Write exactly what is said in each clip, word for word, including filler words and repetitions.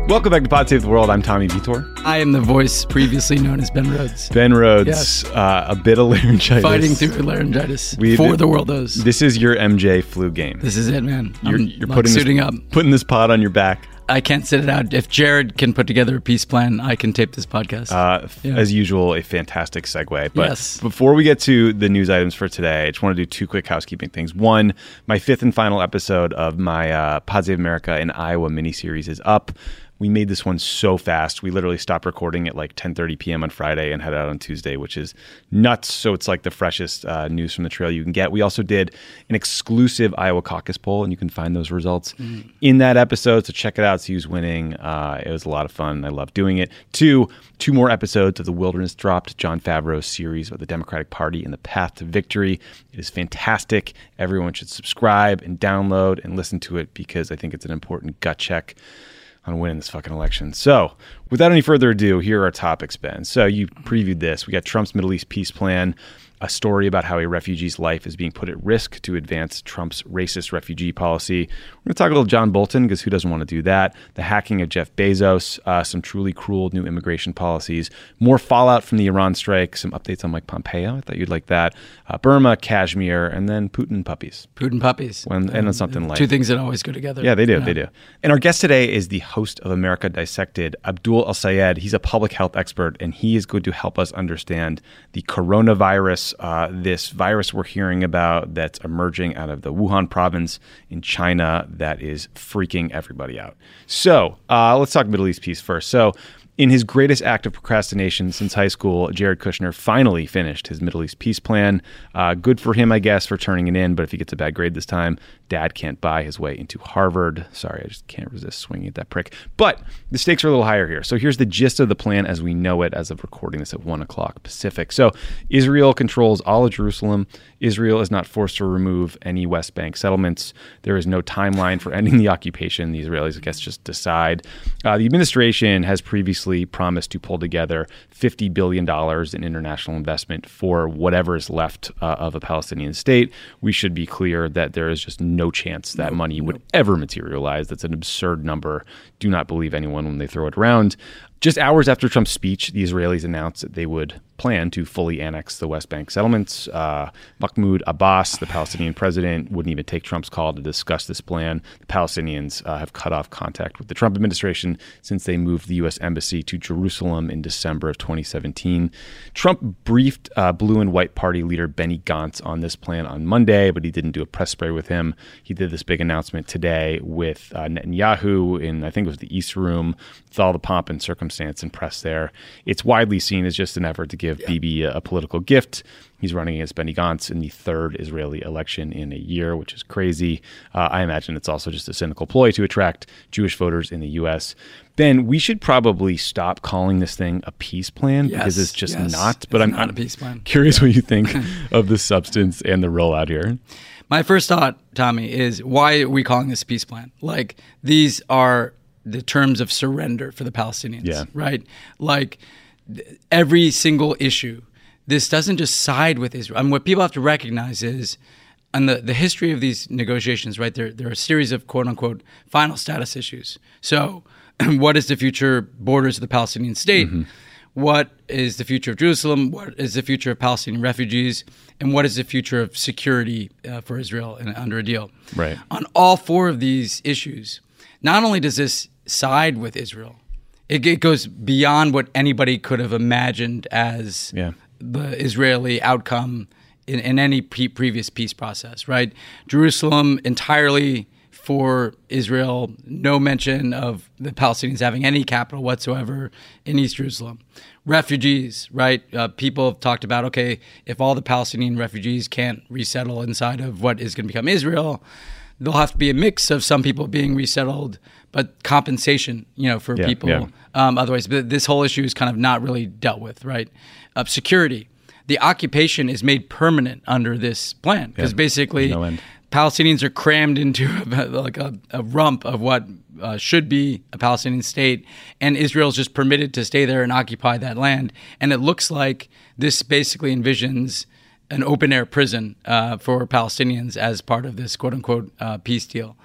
Welcome back to Pod Save the World. I'm Tommy Vitor. I am the voice previously known as Ben Rhodes. Ben Rhodes, yes. uh, a bit of laryngitis. Fighting through laryngitis we, for the world knows. This is your M J flu game. This is it, man. You're, I'm you're like putting suiting this, up. Putting this pod on your back. I can't sit it out. If Jared can put together a peace plan, I can tape this podcast. Uh, yeah. As usual, a fantastic segue. But yes. Before we get to the news items for today, I just want to do two quick housekeeping things. One, my fifth and final episode of my uh, Pod Save America in Iowa miniseries is up. We made this one so fast. We literally stopped recording at like ten thirty p.m. on Friday and head out on Tuesday, which is nuts. So it's like the freshest uh, news from the trail you can get. We also did an exclusive Iowa caucus poll, and you can find those results mm. in that episode. So check it out, see who's winning. Uh, it was a lot of fun. I love doing it. Two, two more episodes of The Wilderness dropped, Jon Favreau's series about the Democratic Party and the path to victory. It is fantastic. Everyone should subscribe and download and listen to it because I think it's an important gut check on winning this fucking election. So without any further ado, here are our topics, Ben. So you previewed this. We got Trump's Middle East peace plan, a story about how a refugee's life is being put at risk to advance Trump's racist refugee policy. We're going to talk a little John Bolton, because who doesn't want to do that? The hacking of Jeff Bezos, uh, some truly cruel new immigration policies, more fallout from the Iran strike, some updates on Mike Pompeo. I thought you'd like that. Uh, Burma, Kashmir, and then Putin puppies. Putin puppies. When, and um, something like... Two things that always go together. Yeah, they do. You know? They do. And our guest today is the host of America Dissected, Abdul El-Sayed. He's a public health expert, and he is going to help us understand the coronavirus, uh, this virus we're hearing about that's emerging out of the Wuhan province in China that is freaking everybody out. So uh, let's talk Middle East peace first. So in his greatest act of procrastination since high school, Jared Kushner finally finished his Middle East peace plan. Uh, good for him, I guess, for turning it in. But if he gets a bad grade this time, Dad can't buy his way into Harvard. Sorry, I just can't resist swinging at that prick. But the stakes are a little higher here. So here's the gist of the plan as we know it as of recording this at one o'clock Pacific. So Israel controls all of Jerusalem. Israel is not forced to remove any West Bank settlements. There is no timeline for ending the occupation. The Israelis, I guess, just decide. Uh, the administration has previously promised to pull together fifty billion dollars in international investment for whatever is left uh, of a Palestinian state. We should be clear that there is just no chance that nope, money nope. would ever materialize. That's an absurd number. Do not believe anyone when they throw it around. Just hours after Trump's speech, the Israelis announced that they would plan to fully annex the West Bank settlements. Uh, Mahmoud Abbas, the Palestinian president, wouldn't even take Trump's call to discuss this plan. The Palestinians uh, have cut off contact with the Trump administration since they moved the U S embassy to Jerusalem in December of twenty seventeen. Trump briefed uh, blue and white party leader Benny Gantz on this plan on Monday, but he didn't do a press spray with him. He did this big announcement today with uh, Netanyahu in, I think it was the East Room, with all the pomp and circumstance and press there. It's widely seen as just an effort to give yeah. Bibi a, a political gift. He's running against Benny Gantz in the third Israeli election in a year, which is crazy. Uh, I imagine it's also just a cynical ploy to attract Jewish voters in the U S. Ben, we should probably stop calling this thing a peace plan yes, because it's just yes. not. But it's I'm, not I'm a peace plan. Curious what you think of the substance and the rollout here. My first thought, Tommy, is why are we calling this a peace plan? Like, these are the terms of surrender for the Palestinians, yeah. right? Like, th- every single issue, this doesn't just side with Israel. I mean, what people have to recognize is, on the, the history of these negotiations, right, there, there are a series of quote-unquote final status issues. So what is the future borders of the Palestinian state? Mm-hmm. What is the future of Jerusalem? What is the future of Palestinian refugees? And what is the future of security uh, for Israel in, under a deal? Right. On all four of these issues, not only does this side with Israel, it, it goes beyond what anybody could have imagined as yeah. the Israeli outcome in, in any pre- previous peace process, right? Jerusalem entirely for Israel, no mention of the Palestinians having any capital whatsoever in East Jerusalem. Refugees, right? Uh, people have talked about, okay, if all the Palestinian refugees can't resettle inside of what is going to become Israel, there'll have to be a mix of some people being resettled, but compensation, you know, for yeah, people. Yeah. Um, otherwise, but this whole issue is kind of not really dealt with, right? Uh, security. The occupation is made permanent under this plan because yeah, basically no Palestinians are crammed into a, like a, a rump of what uh, should be a Palestinian state, and Israel's just permitted to stay there and occupy that land. And it looks like this basically envisions an open-air prison uh, for Palestinians as part of this quote-unquote uh, peace deal.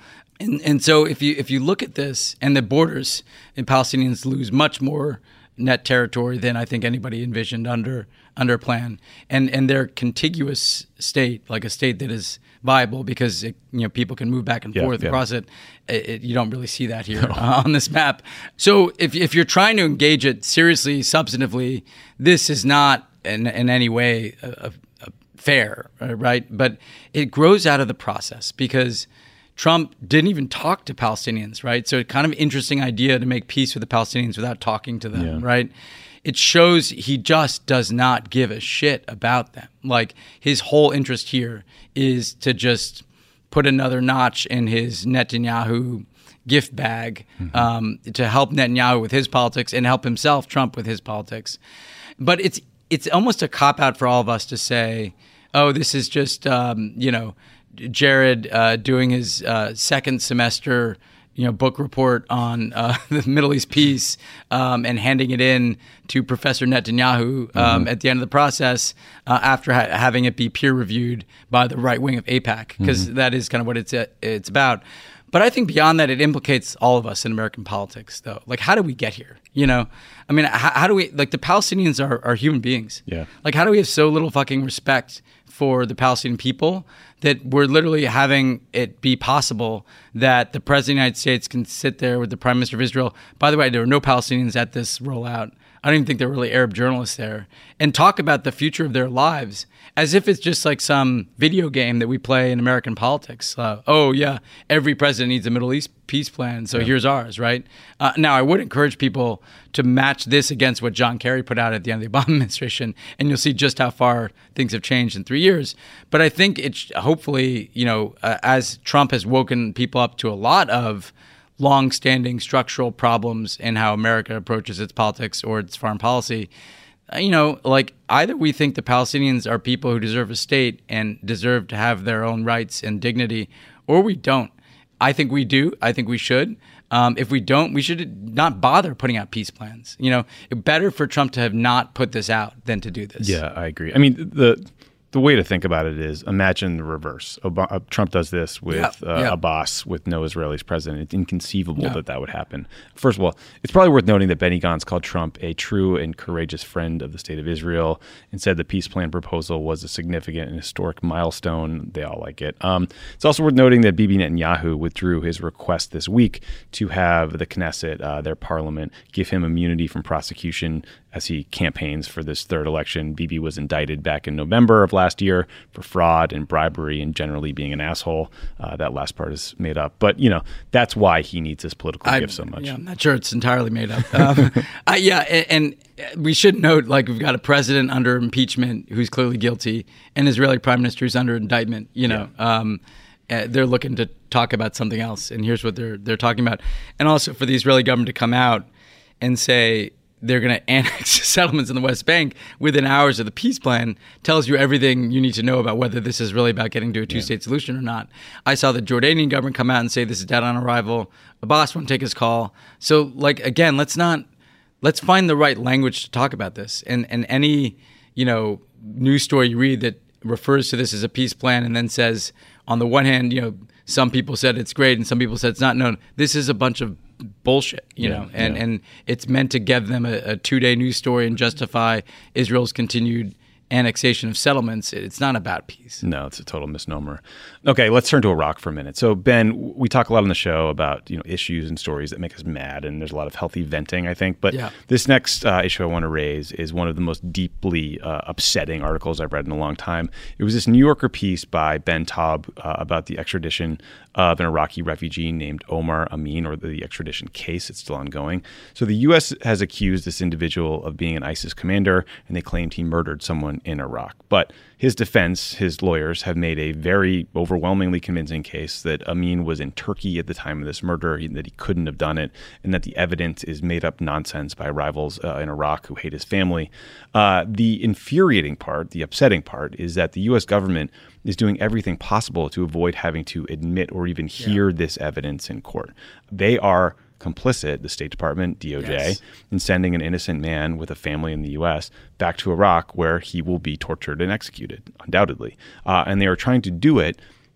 And and so if you if you look at this and the borders, and Palestinians lose much more net territory than I think anybody envisioned under under a plan, and and their contiguous state, like a state that is viable because it, you know people can move back and yeah, forth yeah. across it, it, it. You don't really see that here no. uh, on this map. So if if you're trying to engage it seriously, substantively, this is not in in any way a, a fair, right? But it grows out of the process because Trump didn't even talk to Palestinians, right? So it's kind of interesting idea to make peace with the Palestinians without talking to them, yeah. right? It shows he just does not give a shit about them. Like his whole interest here is to just put another notch in his Netanyahu gift bag mm-hmm. um, to help Netanyahu with his politics and help himself, Trump, with his politics. But it's it's almost a cop-out for all of us to say, oh, this is just, um, you know, Jared uh, doing his uh, second semester, you know, book report on uh, the Middle East peace um, and handing it in to Professor Netanyahu um, mm-hmm. at the end of the process uh, after ha- having it be peer reviewed by the right wing of AIPAC, because mm-hmm. that is kind of what it's uh, it's about. But I think beyond that, it implicates all of us in American politics, though. Like, how do we get here? You know, I mean, how, how do we, like, the Palestinians are, are human beings. Yeah. Like, how do we have so little fucking respect for the Palestinian people that we're literally having it be possible that the President of the United States can sit there with the Prime Minister of Israel? By the way, there were no Palestinians at this rollout. I don't even think there were really Arab journalists there, and talk about the future of their lives as if it's just like some video game that we play in American politics. Uh, oh, yeah, every president needs a Middle East peace plan, so yeah. here's ours, right? Uh, now, I would encourage people to match this against what John Kerry put out at the end of the Obama administration, and you'll see just how far things have changed in three years. But I think it's hopefully, you know, uh, as Trump has woken people up to a lot of long-standing structural problems in how America approaches its politics or its foreign policy, you know, like either we think the Palestinians are people who deserve a state and deserve to have their own rights and dignity, or we don't. I think we do. I think we should. Um, if we don't, we should not bother putting out peace plans. You know, better for Trump to have not put this out than to do this. Yeah, I agree. I mean, the the way to think about it is imagine the reverse. Ob- Trump does this with yeah, uh, yeah. Abbas, with no Israelis president. It's inconceivable yeah. that that would happen. First of all, it's probably worth noting that Benny Gantz called Trump a true and courageous friend of the state of Israel and said the peace plan proposal was a significant and historic milestone. They all like it. Um, it's also worth noting that Bibi Netanyahu withdrew his request this week to have the Knesset, uh, their parliament, give him immunity from prosecution as he campaigns for this third election. Bibi was indicted back in November of last year for fraud and bribery and generally being an asshole. Uh, that last part is made up. But, you know, that's why he needs this political I, gift so much. Yeah, I'm not sure it's entirely made up. Um, I, yeah, and, and we should note, like, we've got a president under impeachment who's clearly guilty, and Israeli prime minister who's under indictment, you know. Yeah. Um, uh, they're looking to talk about something else, and here's what they're they're talking about. And also for the Israeli government to come out and say they're going to annex settlements in the West Bank within hours of the peace plan tells you everything you need to know about whether this is really about getting to a two-state yeah. solution or not. I saw the Jordanian government come out and say this is dead on arrival. Abbas won't take his call. So, like, again, let's not let's find the right language to talk about this. And and any, you know, news story you read that refers to this as a peace plan and then says, on the one hand, you know, some people said it's great and some people said it's not. No, this is a bunch of bullshit, you yeah, know, and, yeah. and it's meant to give them a, a two-day news story and justify Israel's continued annexation of settlements. It's not about peace. No, it's a total misnomer. Okay, let's turn to Iraq for a minute. So, Ben, we talk a lot on the show about, you know, issues and stories that make us mad, and there's a lot of healthy venting, I think. But yeah. this next uh, issue I want to raise is one of the most deeply uh, upsetting articles I've read in a long time. It was this New Yorker piece by Ben Taub uh, about the extradition of an Iraqi refugee named Omar Amin, or the extradition case. It's still ongoing. So the U S has accused this individual of being an ISIS commander, and they claimed he murdered someone in Iraq. But his defense, his lawyers, have made a very overwhelmingly convincing case that Amin was in Turkey at the time of this murder, that he couldn't have done it, and that the evidence is made up nonsense by rivals uh, in Iraq who hate his family. Uh, the infuriating part, the upsetting part, is that the U S government is doing everything possible to avoid having to admit or even hear yeah. this evidence in court. They are complicit, the State Department, D O J, yes. in sending an innocent man with a family in the U S back to Iraq, where he will be tortured and executed, undoubtedly. Uh, and they are trying to do it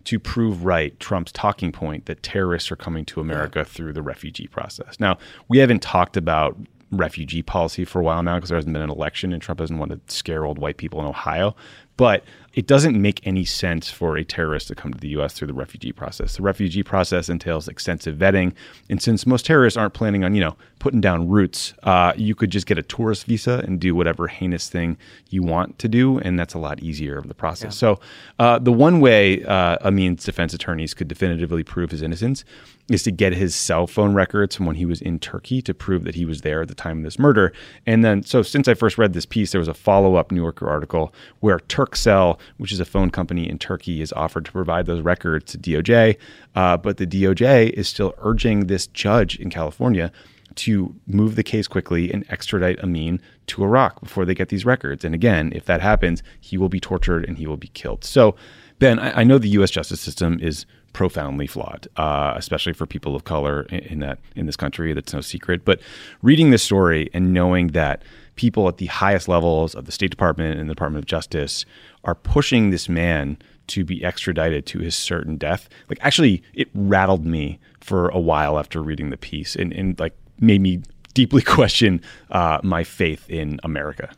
to prove right Trump's talking point that terrorists are coming to America yeah. through the refugee process. Now, we haven't talked about refugee policy for a while now because there hasn't been an election and Trump doesn't want to scare old white people in Ohio. But it doesn't make any sense for a terrorist to come to the U S through the refugee process. The refugee process entails extensive vetting. And since most terrorists aren't planning on, you know, putting down roots, uh, you could just get a tourist visa and do whatever heinous thing you want to do. And that's a lot easier of the process. Yeah. So uh, the one way uh, Amin's defense attorneys could definitively prove his innocence is to get his cell phone records from when he was in Turkey to prove that he was there at the time of this murder. And then, so since I first read this piece, there was a follow-up New Yorker article where Turkcell, which is a phone company in Turkey, is offered to provide those records to D O J. Uh, but the D O J is still urging this judge in California to move the case quickly and extradite Amin to Iraq before they get these records. And again, if that happens, he will be tortured and he will be killed. So, Ben, I, I know the U S justice system is profoundly flawed, uh, especially for people of color in, in that in this country. That's no secret. But reading this story and knowing that people at the highest levels of the State Department and the Department of Justice are pushing this man to be extradited to his certain death, like actually it rattled me for a while after reading the piece and, and like made me deeply question uh, my faith in America.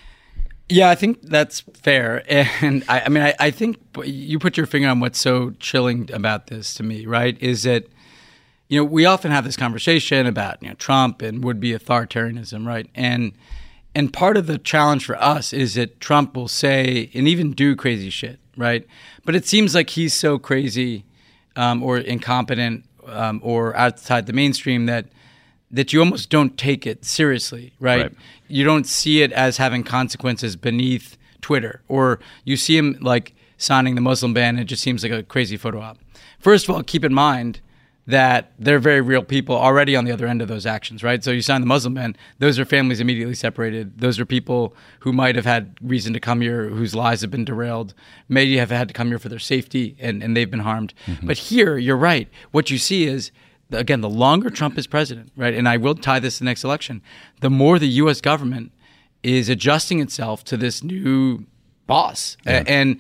Yeah, I think that's fair. And I, I mean, I, I think you put your finger on what's so chilling about this to me, right? Is that, you know, we often have this conversation about, you know, Trump and would-be authoritarianism, right? And and part of the challenge for us is that Trump will say and even do crazy shit, right? But it seems like he's so crazy um, or incompetent um, or outside the mainstream that that you almost don't take it seriously, right? right? You don't see it as having consequences beneath Twitter, or you see him like signing the Muslim ban, and it just seems like a crazy photo op. First of all, keep in mind that they're very real people already on the other end of those actions, right? So you sign the Muslim ban, those are families immediately separated. Those are people who might have had reason to come here, whose lives have been derailed, maybe have had to come here for their safety, and, and they've been harmed. Mm-hmm. But here, you're right. What you see is, again, the longer Trump is president, right, and I will tie this to the next election, the more the U S government is adjusting itself to this new boss. Yeah. And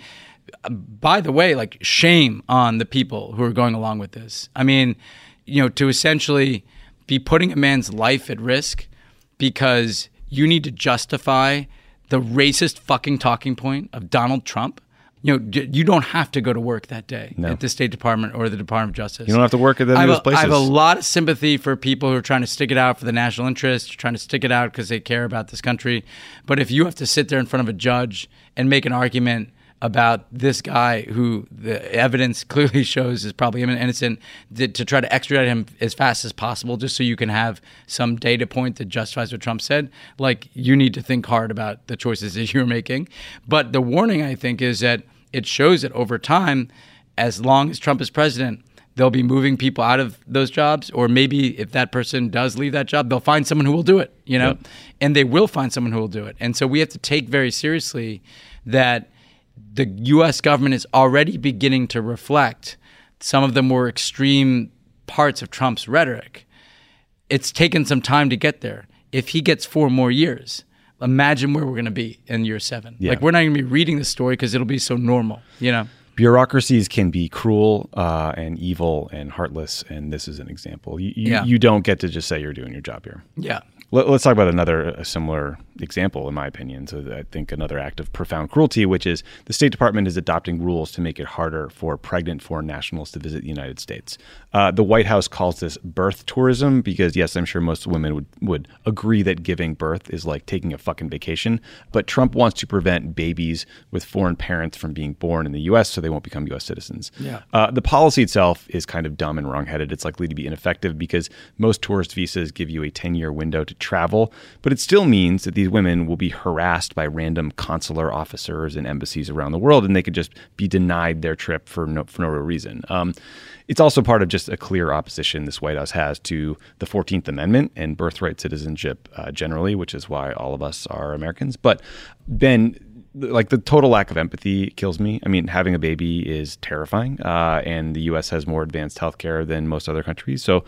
by the way, like, shame on the people who are going along with this. I mean, you know, to essentially be putting a man's life at risk because you need to justify the racist fucking talking point of Donald Trump. You know, you don't have to go to work that day no. at the State Department or the Department of Justice. You don't have to work at any of those places. I have a lot of sympathy for people who are trying to stick it out for the national interest, trying to stick it out because they care about this country. But if you have to sit there in front of a judge and make an argument about this guy who the evidence clearly shows is probably innocent, to, to try to extradite him as fast as possible just so you can have some data point that justifies what Trump said, like, you need to think hard about the choices that you're making. But the warning, I think, is that it shows that over time, as long as Trump is president, they'll be moving people out of those jobs, or maybe if that person does leave that job, they'll find someone who will do it, you know, yep. and they will find someone who will do it. And so we have to take very seriously that the U S government is already beginning to reflect some of the more extreme parts of Trump's rhetoric. It's taken some time to get there. If he gets four more years, imagine where we're going to be in year seven. Yeah. Like, we're not going to be reading this story because it'll be so normal, you know? Bureaucracies can be cruel uh, and evil and heartless, and this is an example. You, you, yeah. you don't get to just say you're doing your job here. Yeah. Let, let's talk about another a similar example, in my opinion. So I think another act of profound cruelty, which is the State Department is adopting rules to make it harder for pregnant foreign nationals to visit the United States. Uh, the White House calls this birth tourism because, yes, I'm sure most women would, would agree that giving birth is like taking a fucking vacation. But Trump wants to prevent babies with foreign parents from being born in the U S so they won't become U S citizens. Yeah. Uh, the policy itself is kind of dumb and wrongheaded. It's likely to be ineffective because most tourist visas give you a ten-year window to travel, but it still means that these women will be harassed by random consular officers and embassies around the world, and they could just be denied their trip for no, for no real reason. Um, it's also part of just a clear opposition this White House has to the fourteenth Amendment and birthright citizenship uh, generally, which is why all of us are Americans. But Ben, like, the total lack of empathy kills me. I mean, having a baby is terrifying, uh, and the U S has more advanced healthcare than most other countries. So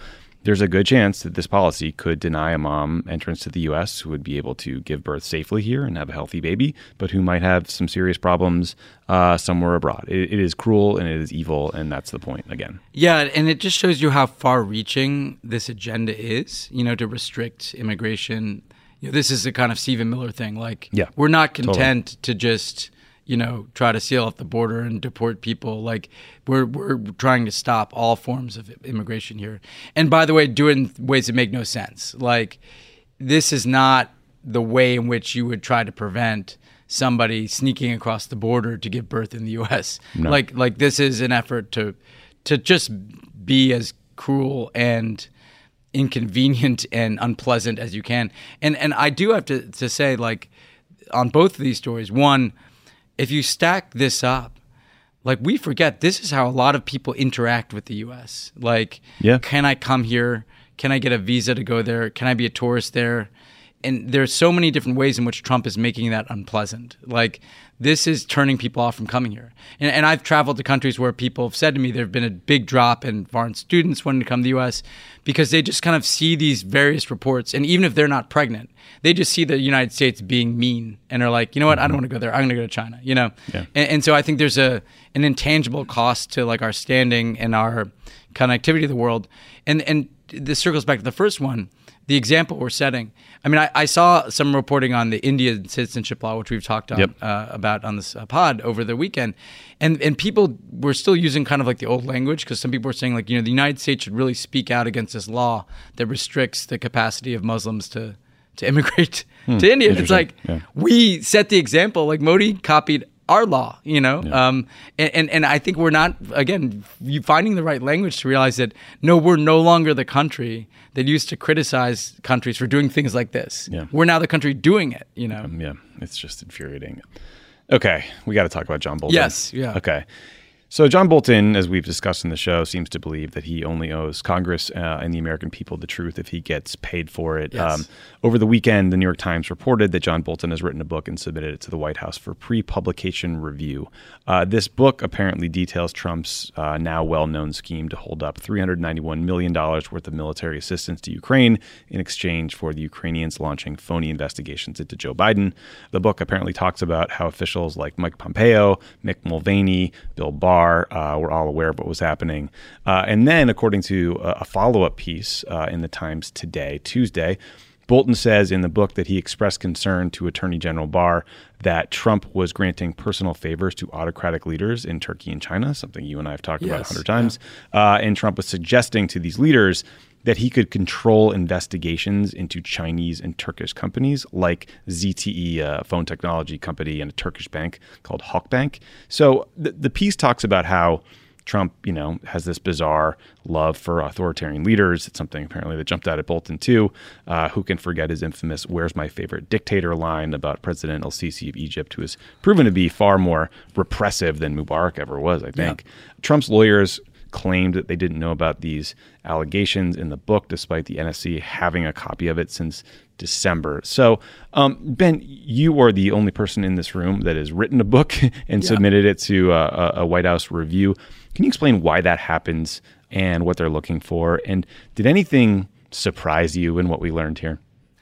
there's a good chance that this policy could deny a mom entrance to the U S who would be able to give birth safely here and have a healthy baby, but who might have some serious problems uh, somewhere abroad. It, it is cruel and it is evil, and that's the point again. Yeah, and it just shows you how far-reaching this agenda is, you know, to restrict immigration. You know, this is the kind of Stephen Miller thing. Like, yeah, we're not content totally. to just, you know, try to seal off the border and deport people. Like, we're we're trying to stop all forms of immigration here. And by the way, do it in ways that make no sense. Like, this is not the way in which you would try to prevent somebody sneaking across the border to give birth in the U S. No. Like, like this is an effort to to just be as cruel and inconvenient and unpleasant as you can. And and I do have to, to say, like, on both of these stories, one, if you stack this up, like, we forget this is how a lot of people interact with the U S. Like, yeah. Can I come here? Can I get a visa to go there? Can I be a tourist there? And there's so many different ways in which Trump is making that unpleasant. Like, this is turning people off from coming here. And, and I've traveled to countries where people have said to me there have been a big drop in foreign students wanting to come to the U S because they just kind of see these various reports. And even if they're not pregnant, they just see the United States being mean and are like, you know what, I don't want to go there. I'm going to go to China, you know? Yeah. And, and so I think there's a an intangible cost to, like, our standing and our connectivity to the world. And, and this circles back to the first one, the example we're setting. I mean, I, I saw some reporting on the Indian citizenship law, which we've talked on, yep. uh, about on this uh, pod over the weekend. And and people were still using kind of like the old language, because some people were saying, like, you know, the United States should really speak out against this law that restricts the capacity of Muslims to, to immigrate hmm, to India. It's like, yeah. we set the example. Like, Modi copied our law, you know? Yeah. Um, and, and, and I think we're not, again, you finding the right language to realize that, no, we're no longer the country that used to criticize countries for doing things like this. Yeah. We're now the country doing it, you know? Um, yeah, it's just infuriating. Okay, we got to talk about John Bolton. Yes, yeah. Okay. So John Bolton, as we've discussed in the show, seems to believe that he only owes Congress uh, and the American people the truth if he gets paid for it. Yes. Um, over the weekend, the New York Times reported that John Bolton has written a book and submitted it to the White House for pre-publication review. Uh, this book apparently details Trump's uh, now well-known scheme to hold up three hundred ninety-one million dollars worth of military assistance to Ukraine in exchange for the Ukrainians launching phony investigations into Joe Biden. The book apparently talks about how officials like Mike Pompeo, Mick Mulvaney, Bill Barr, Uh, we're all aware of what was happening. Uh, and then, according to a, a follow-up piece uh, in the Times today, Tuesday, Bolton says in the book that he expressed concern to Attorney General Barr that Trump was granting personal favors to autocratic leaders in Turkey and China, something you and I have talked yes, about a hundred times. Yeah. Uh, and Trump was suggesting to these leaders that he could control investigations into Chinese and Turkish companies like Z T E, a phone technology company, and a Turkish bank called Halkbank. So the, the piece talks about how Trump, you know, has this bizarre love for authoritarian leaders. It's something apparently that jumped out at Bolton too. Uh, who can forget his infamous "Where's my favorite dictator" line about President El-Sisi of Egypt, who has proven to be far more repressive than Mubarak ever was, I think. Yeah. Trump's lawyers claimed that they didn't know about these allegations in the book, despite the N S C having a copy of it since December. So, um, Ben, you are the only person in this room that has written a book and yeah. submitted it to a, a White House review. Can you explain why that happens and what they're looking for? And did anything surprise you in what we learned here?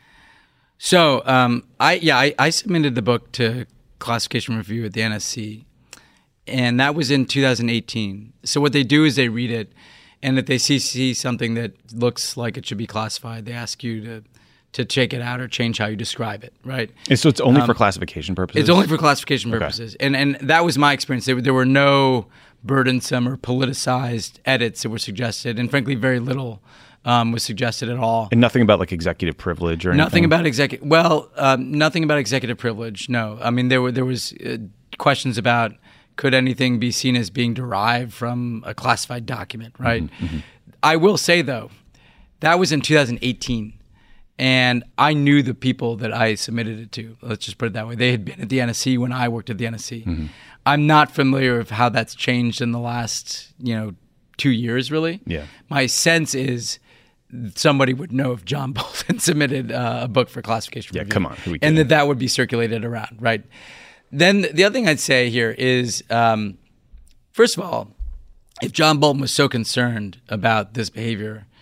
So, um, I yeah, I, I submitted the book to classification review at the N S C. And that was in two thousand eighteen. So what they do is they read it, and if they see, see something that looks like it should be classified, they ask you to to check it out or change how you describe it, right? And so it's only um, for classification purposes? It's only for classification purposes. Okay. And and that was my experience. There, there were no burdensome or politicized edits that were suggested, and frankly, very little um, was suggested at all. And nothing about like executive privilege or anything? Nothing about executive, well, um, nothing about executive privilege, no. I mean, there were there was uh, questions about, could anything be seen as being derived from a classified document, right? Mm-hmm, mm-hmm. I will say, though, that was in two thousand eighteen, and I knew the people that I submitted it to. Let's just put it that way. They had been at the N S C when I worked at the N S C. Mm-hmm. I'm not familiar with how that's changed in the last, you know, two years, really. Yeah. My sense is somebody would know if John Bolton submitted uh, a book for classification yeah, review. come on. Who we and that that would be circulated around, right? Then the other thing I'd say here is, um, first of all, if John Bolton was so concerned about this behavior,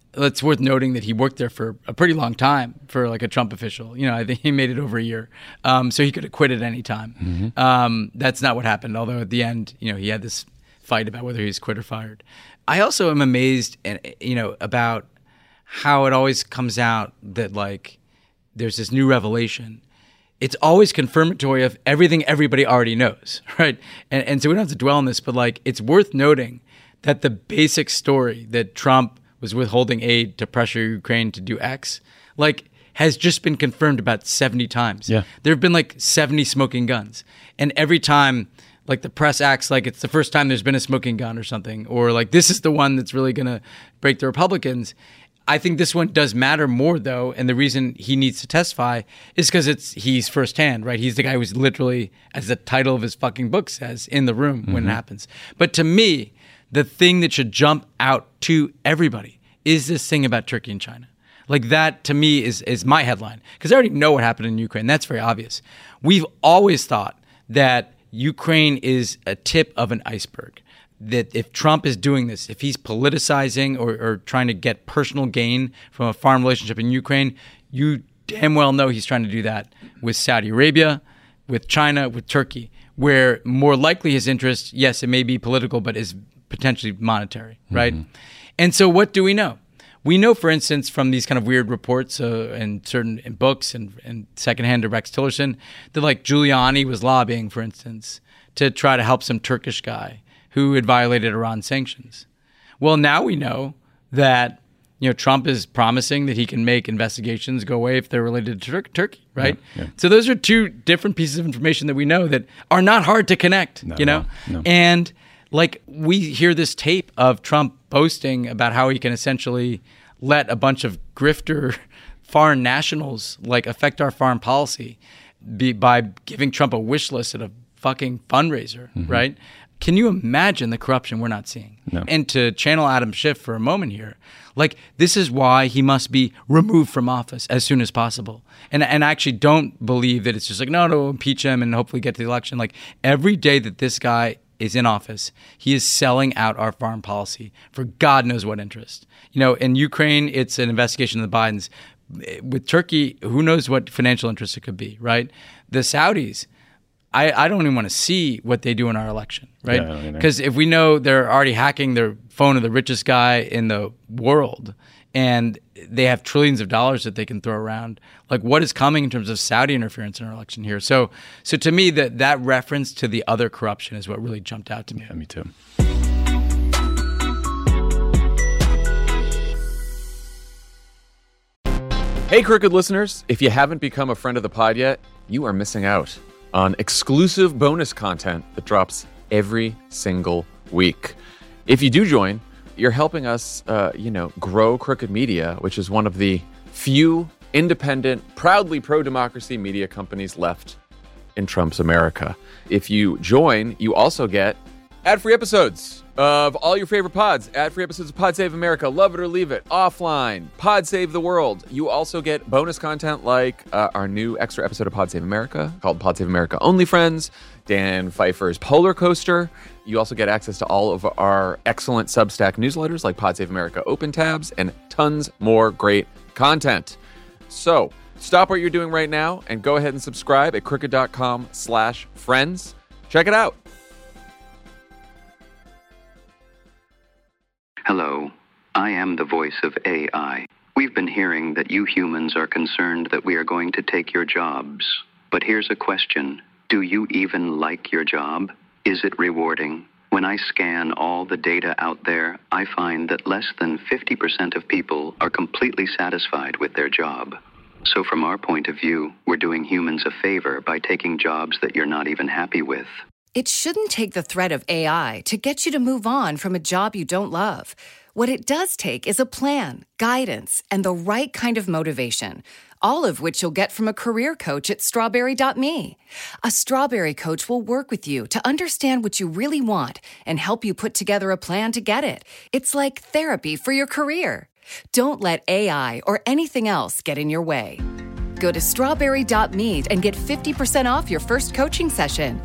it's worth noting that he worked there for a pretty long time for like a Trump official. You know, I think he made it over a year. Um, so he could have quit at any time. Mm-hmm. Um, that's not what happened. Although at the end, you know, he had this fight about whether he's quit or fired. I also am amazed, and you know, about how it always comes out that like there's this new revelation. It's always confirmatory of everything everybody already knows, right? And, and so we don't have to dwell on this, but like it's worth noting that the basic story that Trump was withholding aid to pressure Ukraine to do X, like has just been confirmed about seventy times. Yeah. There have been like seventy smoking guns. And every time like the press acts like it's the first time there's been a smoking gun or something, or like this is the one that's really going to break the Republicans. I think this one does matter more though. And the reason he needs to testify is because it's he's firsthand, right? He's the guy who's literally, as the title of his fucking book says, in the room mm-hmm. when it happens. But to me, the thing that should jump out to everybody is this thing about Turkey and China. Like that, to me, is is my headline. Because I already know what happened in Ukraine. That's very obvious. We've always thought that Ukraine is a tip of an iceberg. That if Trump is doing this, if he's politicizing or, or trying to get personal gain from a foreign relationship in Ukraine, you damn well know he's trying to do that with Saudi Arabia, with China, with Turkey, where more likely his interest, yes, it may be political, but is potentially monetary, right? Mm-hmm. And so what do we know? We know, for instance, from these kind of weird reports uh, and certain in books and, and secondhand to Rex Tillerson, that like Giuliani was lobbying, for instance, to try to help some Turkish guy who had violated Iran sanctions. Well, now we know that you know Trump is promising that he can make investigations go away if they're related to Tur- Turkey, right? Yeah, yeah. So those are two different pieces of information that we know that are not hard to connect, no, you know? No. And like we hear this tape of Trump boasting about how he can essentially let a bunch of grifter foreign nationals like affect our foreign policy be, by giving Trump a wish list at a fucking fundraiser, mm-hmm. right? Can you imagine the corruption we're not seeing? No. And to channel Adam Schiff for a moment here, like this is why he must be removed from office as soon as possible. And and I actually don't believe that it's just like, no, no, impeach him and hopefully get to the election. Like every day that this guy is in office, he is selling out our foreign policy for God knows what interest. You know, in Ukraine, it's an investigation of the Bidens. With Turkey, who knows what financial interest it could be, right? The Saudis, I, I don't even want to see what they do in our election, right? Because yeah, if we know they're already hacking their phone of the richest guy in the world and they have trillions of dollars that they can throw around, like what is coming in terms of Saudi interference in our election here? So so to me, that, that reference to the other corruption is what really jumped out to me. Yeah, me too. Hey, Crooked listeners, if you haven't become a friend of the pod yet, you are missing out on exclusive bonus content that drops every single week. If you do join, you're helping us, uh, you know, grow Crooked Media, which is one of the few independent, proudly pro-democracy media companies left in Trump's America. If you join, you also get ad-free episodes of all your favorite pods, ad-free episodes of Pod Save America, Love It or Leave It, Offline, Pod Save the World. You also get bonus content like uh, our new extra episode of Pod Save America called Pod Save America Only Friends, Dan Pfeiffer's Polar Coaster. You also get access to all of our excellent Substack newsletters like Pod Save America Open Tabs and tons more great content. So stop what you're doing right now and go ahead and subscribe at crooked.com slash friends. Check it out. Hello, I am the voice of A I. We've been hearing that you humans are concerned that we are going to take your jobs. But here's a question. Do you even like your job? Is it rewarding? When I scan all the data out there, I find that less than fifty percent of people are completely satisfied with their job. So from our point of view, we're doing humans a favor by taking jobs that you're not even happy with. It shouldn't take the threat of A I to get you to move on from a job you don't love. What it does take is a plan, guidance, and the right kind of motivation, all of which you'll get from a career coach at strawberry dot me. A Strawberry coach will work with you to understand what you really want and help you put together a plan to get it. It's like therapy for your career. Don't let A I or anything else get in your way. Go to strawberry dot me and get fifty percent off your first coaching session.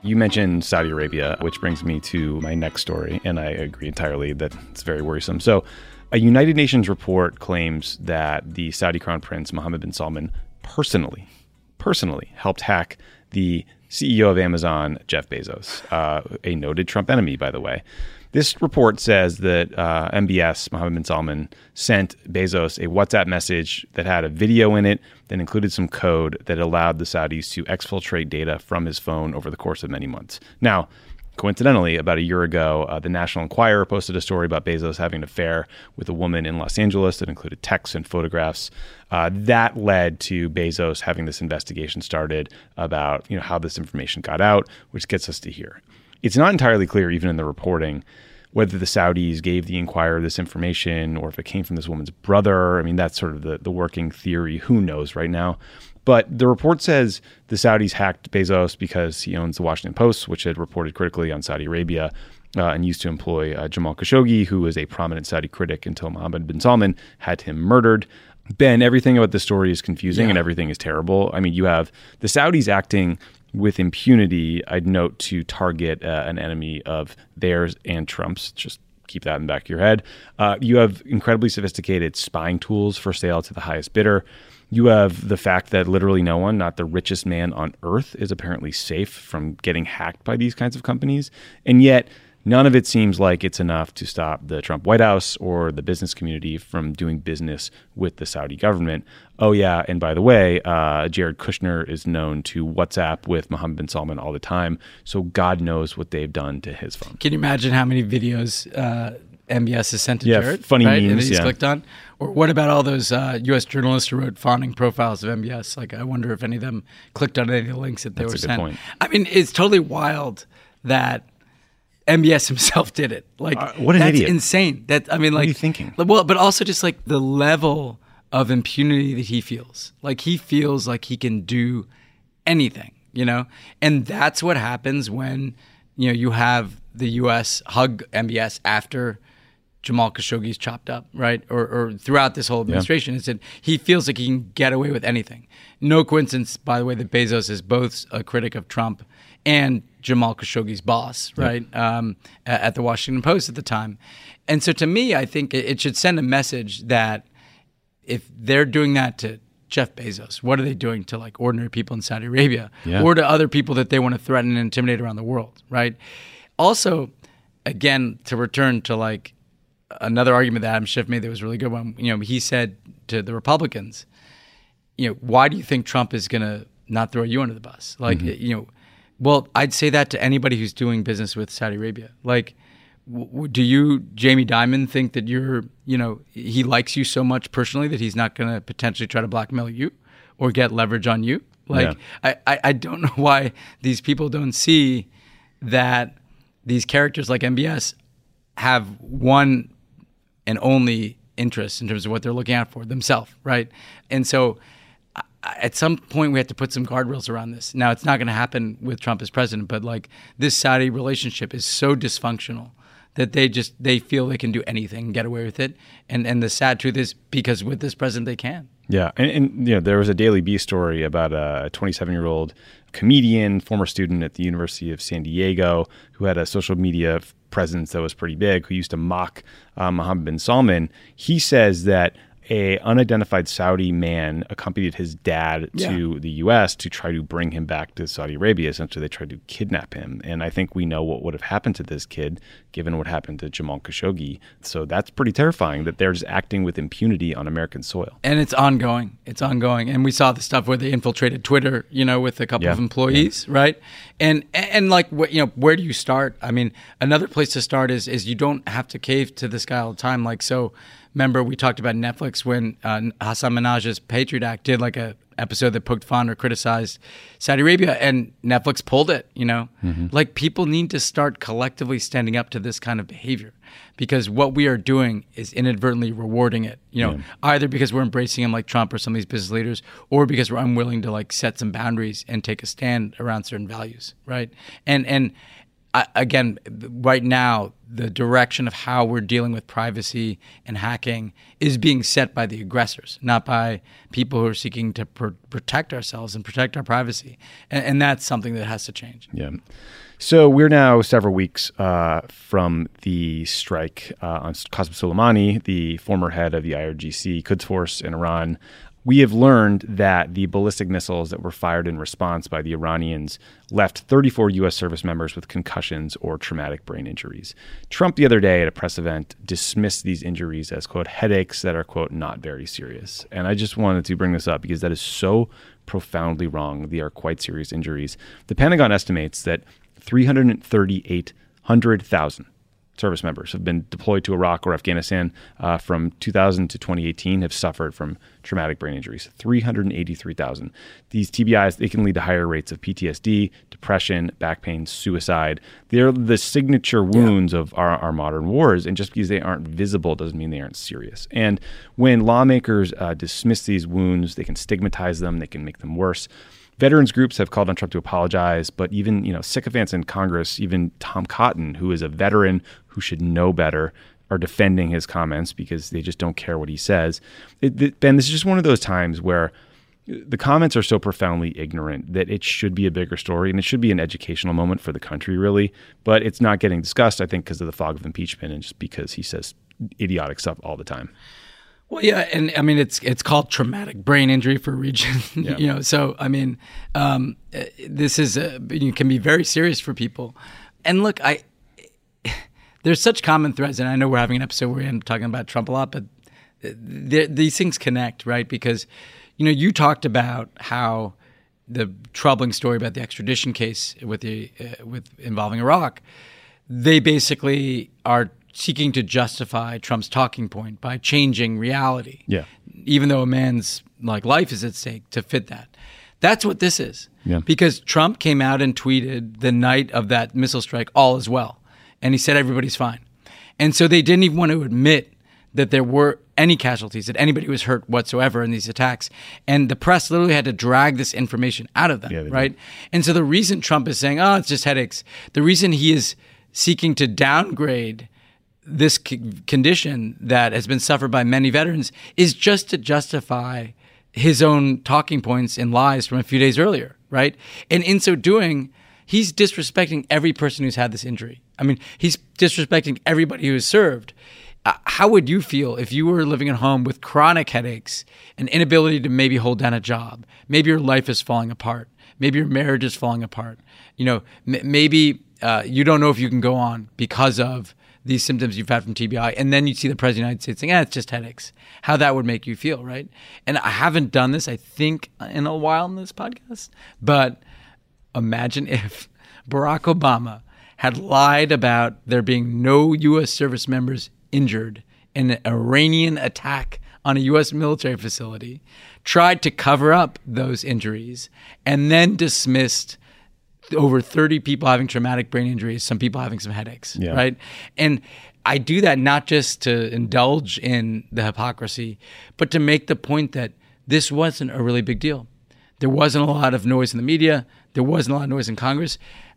You mentioned Saudi Arabia, which brings me to my next story, and I agree entirely that it's very worrisome. So a United Nations report claims that the Saudi Crown Prince, Mohammed bin Salman, personally, personally helped hack the C E O of Amazon, Jeff Bezos, uh, a noted Trump enemy, by the way. This report says that uh, M B S, Mohammed bin Salman, sent Bezos a WhatsApp message that had a video in it that included some code that allowed the Saudis to exfiltrate data from his phone over the course of many months. Now, coincidentally, about a year ago, uh, the National Enquirer posted a story about Bezos having an affair with a woman in Los Angeles that included texts and photographs. Uh, that led to Bezos having this investigation started about, you know, how this information got out, which gets us to here. It's not entirely clear, even in the reporting, whether the Saudis gave the Enquirer this information or if it came from this woman's brother. I mean, that's sort of the, the working theory. Who knows right now? But the report says the Saudis hacked Bezos because he owns the Washington Post, which had reported critically on Saudi Arabia uh, and used to employ uh, Jamal Khashoggi, who was a prominent Saudi critic until Mohammed bin Salman had him murdered. Ben, everything about this story is confusing yeah. and everything is terrible. I mean, you have the Saudis acting with impunity, I'd note, to target uh, an enemy of theirs and Trump's. Just keep that in the back of your head. Uh, you have incredibly sophisticated spying tools for sale to the highest bidder. You have the fact that literally no one, not the richest man on earth, is apparently safe from getting hacked by these kinds of companies. And yet, none of it seems like it's enough to stop the Trump White House or the business community from doing business with the Saudi government. Oh, yeah, and by the way, uh, Jared Kushner is known to WhatsApp with Mohammed bin Salman all the time, so God knows what they've done to his phone. Can you imagine how many videos uh, M B S has sent to yeah, Jared? Funny right? memes, and he's yeah. clicked on? Or what about all those uh, U S journalists who wrote fawning profiles of M B S? Like, I wonder if any of them clicked on any of the links that they That's were a good sent. point. I mean, it's totally wild that M B S himself did it. Like, uh, what an that's idiot. insane. That I mean, like, what are you thinking? Well, but also just like the level of impunity that he feels. Like, he feels like he can do anything, you know? And that's what happens when, you know, you have the U S hug M B S after Jamal Khashoggi's chopped up, right? Or, or throughout this whole administration. Yeah. Is that he feels like he can get away with anything. No coincidence, by the way, that Bezos is both a critic of Trump and Jamal Khashoggi's boss, right? Yep. Um, at the Washington Post at the time. And so to me, I think it should send a message that if they're doing that to Jeff Bezos, what are they doing to like ordinary people in Saudi Arabia yeah. or to other people that they want to threaten and intimidate around the world, right? Also, again, to return to like another argument that Adam Schiff made that was a really good one, you know, he said to the Republicans, you know, why do you think Trump is going to not throw you under the bus? Like, mm-hmm. you know, well, I'd say that to anybody who's doing business with Saudi Arabia. Like, w- do you, Jamie Dimon, think that you're, you know, he likes you so much personally that he's not going to potentially try to blackmail you or get leverage on you? Like, yeah. I, I, I don't know why these people don't see that these characters like M B S have one and only interest in terms of what they're looking out for themselves, right? And so at some point we have to put some guardrails around this. Now, it's not going to happen with Trump as president, but like this Saudi relationship is so dysfunctional that they just, they feel they can do anything and get away with it. And and the sad truth is because with this president, they can. Yeah. And, and you know, there was a Daily Beast story about a twenty-seven-year-old comedian, former student at the University of San Diego, who had a social media presence that was pretty big, who used to mock uh, Mohammed bin Salman. He says that a unidentified Saudi man accompanied his dad yeah. to the U S to try to bring him back to Saudi Arabia. Essentially, they tried to kidnap him. And I think we know what would have happened to this kid, given what happened to Jamal Khashoggi. So that's pretty terrifying that they're just acting with impunity on American soil. And it's ongoing. It's ongoing. And we saw the stuff where they infiltrated Twitter, you know, with a couple yeah. of employees, yeah. right? And and like, you know, where do you start? I mean, another place to start is is you don't have to cave to this guy all the time. Like, so remember we talked about Netflix when uh, Hassan Minaj's Patriot Act did like a episode that poked fun or criticized Saudi Arabia, and Netflix pulled it, you know? Mm-hmm. Like, people need to start collectively standing up to this kind of behavior, because what we are doing is inadvertently rewarding it, you know, yeah. either because we're embracing him like Trump or some of these business leaders, or because we're unwilling to like set some boundaries and take a stand around certain values, right? And and I, again, right now, the direction of how we're dealing with privacy and hacking is being set by the aggressors, not by people who are seeking to pr- protect ourselves and protect our privacy. And, and that's something that has to change. Yeah. So we're now several weeks uh, from the strike uh, on Qasem Soleimani, the former head of the I R G C Quds Force in Iran. We have learned that the ballistic missiles that were fired in response by the Iranians left thirty-four U S service members with concussions or traumatic brain injuries. Trump the other day at a press event dismissed these injuries as, quote, headaches that are, quote, not very serious. And I just wanted to bring this up because that is so profoundly wrong. They are quite serious injuries. The Pentagon estimates that three hundred thirty-eight thousand service members have been deployed to Iraq or Afghanistan uh, from two thousand to twenty eighteen have suffered from traumatic brain injuries. three hundred eighty-three thousand. These T B Is, they can lead to higher rates of P T S D, depression, back pain, suicide. They're the signature wounds yeah. of our, our modern wars, and just because they aren't visible doesn't mean they aren't serious. And when lawmakers uh, dismiss these wounds, they can stigmatize them, they can make them worse. Veterans groups have called on Trump to apologize, but even, you know, sycophants in Congress, even Tom Cotton, who is a veteran who should know better, are defending his comments because they just don't care what he says. It, it, Ben, this is just one of those times where the comments are so profoundly ignorant that it should be a bigger story, and it should be an educational moment for the country, really. But it's not getting discussed, I think, because of the fog of impeachment and just because he says idiotic stuff all the time. Well, yeah, and I mean it's it's called traumatic brain injury for a region, yeah. you know. So I mean, um, this is a, it can be very serious for people. And look, I there's such common threads, and I know we're having an episode where we're talking about Trump a lot, but these things connect, right? Because you know, you talked about how the troubling story about the extradition case with the uh, with involving Iraq, they basically are seeking to justify Trump's talking point by changing reality. Yeah. Even though a man's like life is at stake to fit that. That's what this is. Yeah. Because Trump came out and tweeted the night of that missile strike, all is well. And he said everybody's fine. And so they didn't even want to admit that there were any casualties, that anybody was hurt whatsoever in these attacks. And the press literally had to drag this information out of them, yeah, right? Did. And so the reason Trump is saying, oh, it's just headaches, the reason he is seeking to downgrade this condition that has been suffered by many veterans is just to justify his own talking points and lies from a few days earlier, right? And in so doing, he's disrespecting every person who's had this injury. I mean, he's disrespecting everybody who has served. Uh, how would you feel if you were living at home with chronic headaches, an inability to maybe hold down a job? Maybe your life is falling apart. Maybe your marriage is falling apart. You know, m- maybe uh, you don't know if you can go on because of these symptoms you've had from T B I, and then you see the President of the United States saying, yeah, it's just headaches. How that would make you feel, right? And I haven't done this, I think, in a while in this podcast, but imagine if Barack Obama had lied about there being no U S service members injured in an Iranian attack on a U S military facility, tried to cover up those injuries, and then dismissed over thirty people having traumatic brain injuries, some people having some headaches, yeah. right? And I do that not just to indulge in the hypocrisy, but to make the point that this wasn't a really big deal. There wasn't a lot of noise in the media. There wasn't a lot of noise in Congress.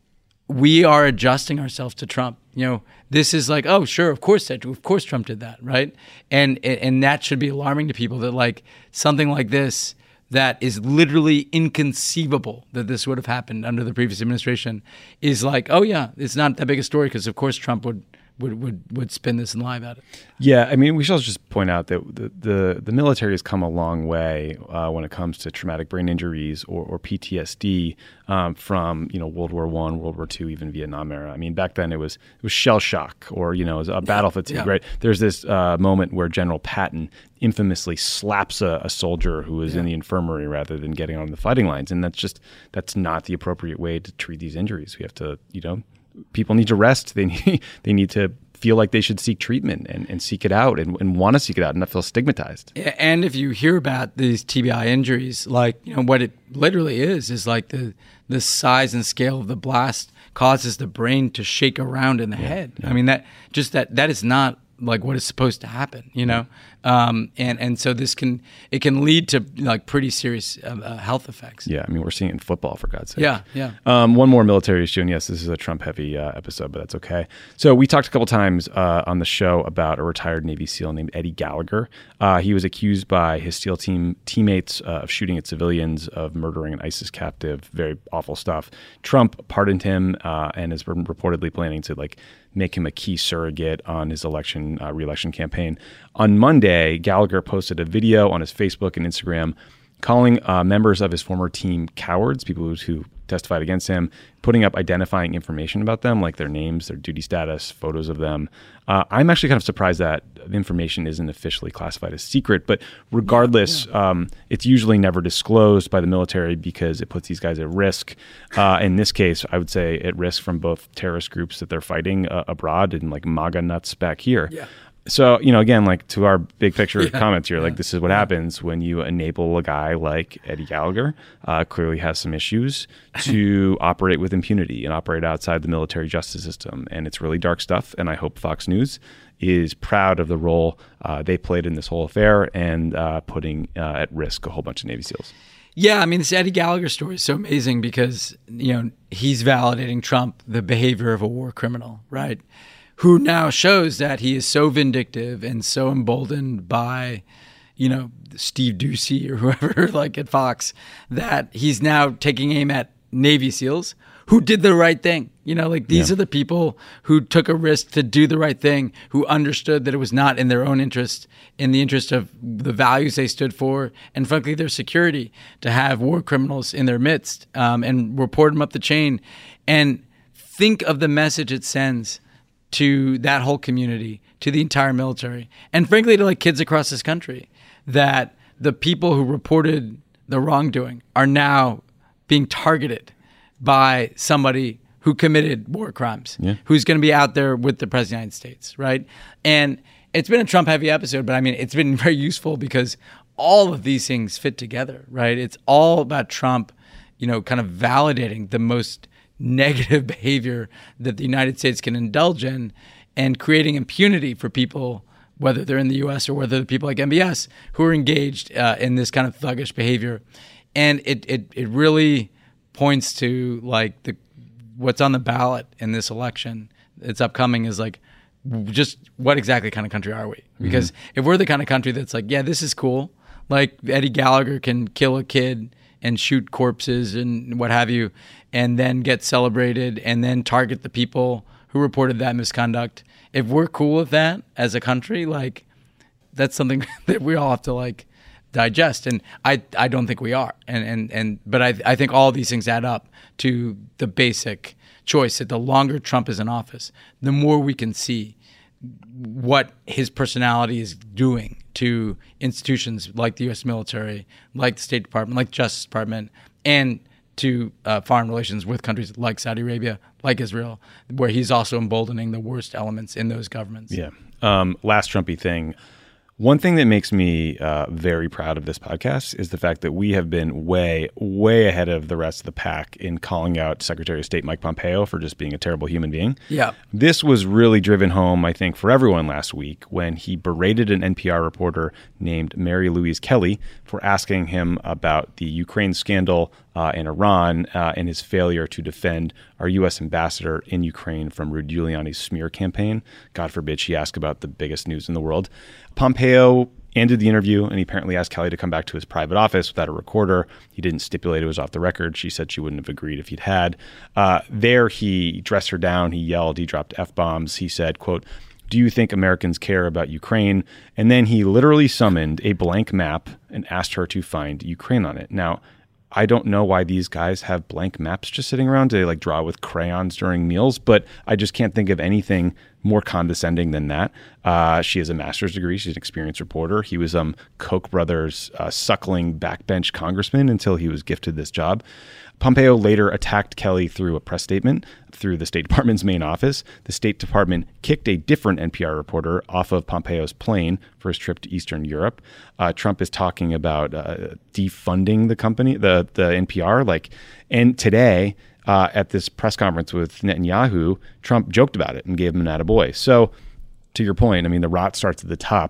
We are adjusting ourselves to Trump. You know, this is like, oh, sure, of course, that, of course Trump did that, right? And and that should be alarming to people that like something like this that is literally inconceivable that this would have happened under the previous administration is like, oh yeah, it's not that big a story because of course Trump would would would, would spin this and lie about it. Yeah, I mean, we should also just point out that the the, the military has come a long way uh, when it comes to traumatic brain injuries or, or P T S D um, from you know World War One, World War Two, even Vietnam era. I mean, back then it was it was shell shock or you know it was a battle fatigue. Yeah. Right? There's this uh, moment where General Patton infamously slaps a, a soldier who was yeah. in the infirmary rather than getting on the fighting lines, and that's just that's not the appropriate way to treat these injuries. We have to you know. People need to rest. They need, they need to feel like they should seek treatment and, and seek it out and, and want to seek it out and not feel stigmatized. And if you hear about these T B I injuries, like, you know, what it literally is, is like the, the size and scale of the blast causes the brain to shake around in the yeah, head. Yeah. I mean, that just that that is not like what is supposed to happen, you know? Um, and, and so this can, it can lead to like pretty serious uh, uh, health effects. Yeah. I mean, we're seeing it in football, for God's sake. Yeah. Yeah. Um, one more military issue. And yes, this is a Trump heavy uh, episode, but that's okay. So we talked a couple times uh, on the show about a retired Navy SEAL named Eddie Gallagher. Uh, he was accused by his SEAL team teammates uh, of shooting at civilians, of murdering an ISIS captive, very awful stuff. Trump pardoned him uh, and is reportedly planning to like make him a key surrogate on his election, uh, re-election campaign. On Monday, Gallagher posted a video on his Facebook and Instagram calling uh, members of his former team cowards, people who, who testified against him, putting up identifying information about them, like their names, their duty status, photos of them. Uh, I'm actually kind of surprised that the information isn't officially classified as secret, but regardless, yeah, yeah. Um, it's usually never disclosed by the military because it puts these guys at risk. Uh, in this case, I would say at risk from both terrorist groups that they're fighting uh, abroad and like MAGA nuts back here. Yeah. So, you know, again, like to our big picture yeah, comments here, yeah, like this is what yeah. happens when you enable a guy like Eddie Gallagher, uh, clearly has some issues, to operate with impunity and operate outside the military justice system. And it's really dark stuff. And I hope Fox News is proud of the role uh, they played in this whole affair and uh, putting uh, at risk a whole bunch of Navy SEALs. Yeah, I mean, this Eddie Gallagher story is so amazing because, you know, he's validating Trump, the behavior of a war criminal, right? Who now shows that he is so vindictive and so emboldened by, you know, Steve Doocy or whoever, like at Fox, that he's now taking aim at Navy SEALs who did the right thing. You know, like these yeah. are the people who took a risk to do the right thing, who understood that it was not in their own interest, in the interest of the values they stood for, and frankly, their security, to have war criminals in their midst um, and report them up the chain. And think of the message it sends to that whole community, to the entire military, and frankly to like kids across this country, that the people who reported the wrongdoing are now being targeted by somebody who committed war crimes, yeah. who's going to be out there with the President of the United States, right? And it's been a Trump-heavy episode, but I mean, it's been very useful because all of these things fit together, right? It's all about Trump, you know, kind of validating the most negative behavior that the United States can indulge in and creating impunity for people, whether they're in the U S or whether they're people like M B S who are engaged uh, in this kind of thuggish behavior. And it, it, it really points to like the what's on the ballot in this election. It's upcoming is like, just what exactly kind of country are we? Because mm-hmm. if we're the kind of country that's like, yeah, this is cool. Like Eddie Gallagher can kill a kid and shoot corpses and what have you, and then get celebrated and then target the people who reported that misconduct. If we're cool with that as a country, like that's something that we all have to like digest. And I, I don't think we are. And, and, and, but I, I think all these things add up to the basic choice that the longer Trump is in office, the more we can see what his personality is doing to institutions like the U S military, like the State Department, like the Justice Department, and to uh, foreign relations with countries like Saudi Arabia, like Israel, where he's also emboldening the worst elements in those governments. Yeah. Um, last Trumpy thing. One thing that makes me uh, very proud of this podcast is the fact that we have been way, way ahead of the rest of the pack in calling out Secretary of State Mike Pompeo for just being a terrible human being. Yeah. This was really driven home, I think, for everyone last week when he berated an N P R reporter named Mary Louise Kelly for asking him about the Ukraine scandal uh, in Iran uh, and his failure to defend our U S ambassador in Ukraine from Rudy Giuliani's smear campaign. God forbid she asked about the biggest news in the world. Pompeo ended the interview, and he apparently asked Kelly to come back to his private office without a recorder. He didn't stipulate it was off the record. She said she wouldn't have agreed if he'd had. Uh, there, he dressed her down. He yelled. He dropped F-bombs. He said, quote, "Do you think Americans care about Ukraine?" And then he literally summoned a blank map and asked her to find Ukraine on it. Now, I don't know why these guys have blank maps just sitting around to like draw with crayons during meals, but I just can't think of anything more condescending than that. Uh, she has a master's degree. She's an experienced reporter. He was um Koch brothers uh, suckling backbench congressman until he was gifted this job. Pompeo later attacked Kelly through a press statement through the State Department's main office. The State Department kicked a different N P R reporter off of Pompeo's plane for his trip to Eastern Europe. Uh, Trump is talking about uh, defunding the company, the the N P R. Like, and today uh, at this press conference with Netanyahu, Trump joked about it and gave him an attaboy. So, to your point, I mean, the rot starts at the top.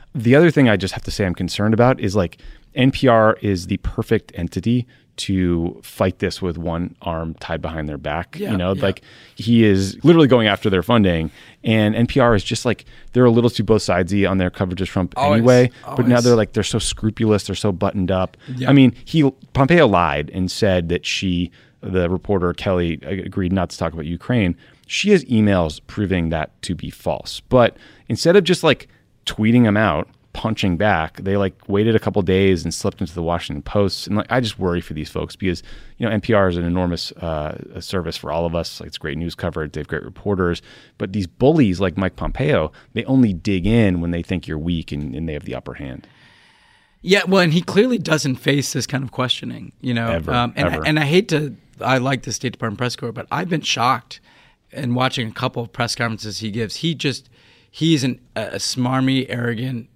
The other thing I just have to say I'm concerned about is like N P R is the perfect entity to fight this with one arm tied behind their back. Yeah, you know, yeah. like he is literally going after their funding, and N P R is just like, they're a little too both sidesy on their coverage of Trump Always, anyway. But now always. they're like, they're so scrupulous. They're so buttoned up. Yeah. I mean, he Pompeo lied and said that she, the reporter Kelly, agreed not to talk about Ukraine. She has emails proving that to be false. But instead of just like tweeting them out, punching back, they like waited a couple days and slipped into the Washington Post. And like, I just worry for these folks because, you know, N P R is an enormous uh, service for all of us. Like, it's great news coverage. They have great reporters. But these bullies like Mike Pompeo, they only dig in when they think you're weak and, and they have the upper hand. Yeah, well, and he clearly doesn't face this kind of questioning, you know. Ever, um, and, ever. I, and I hate to, I like the State Department press corps, but I've been shocked in watching a couple of press conferences he gives. He just, he's an, a smarmy, arrogant,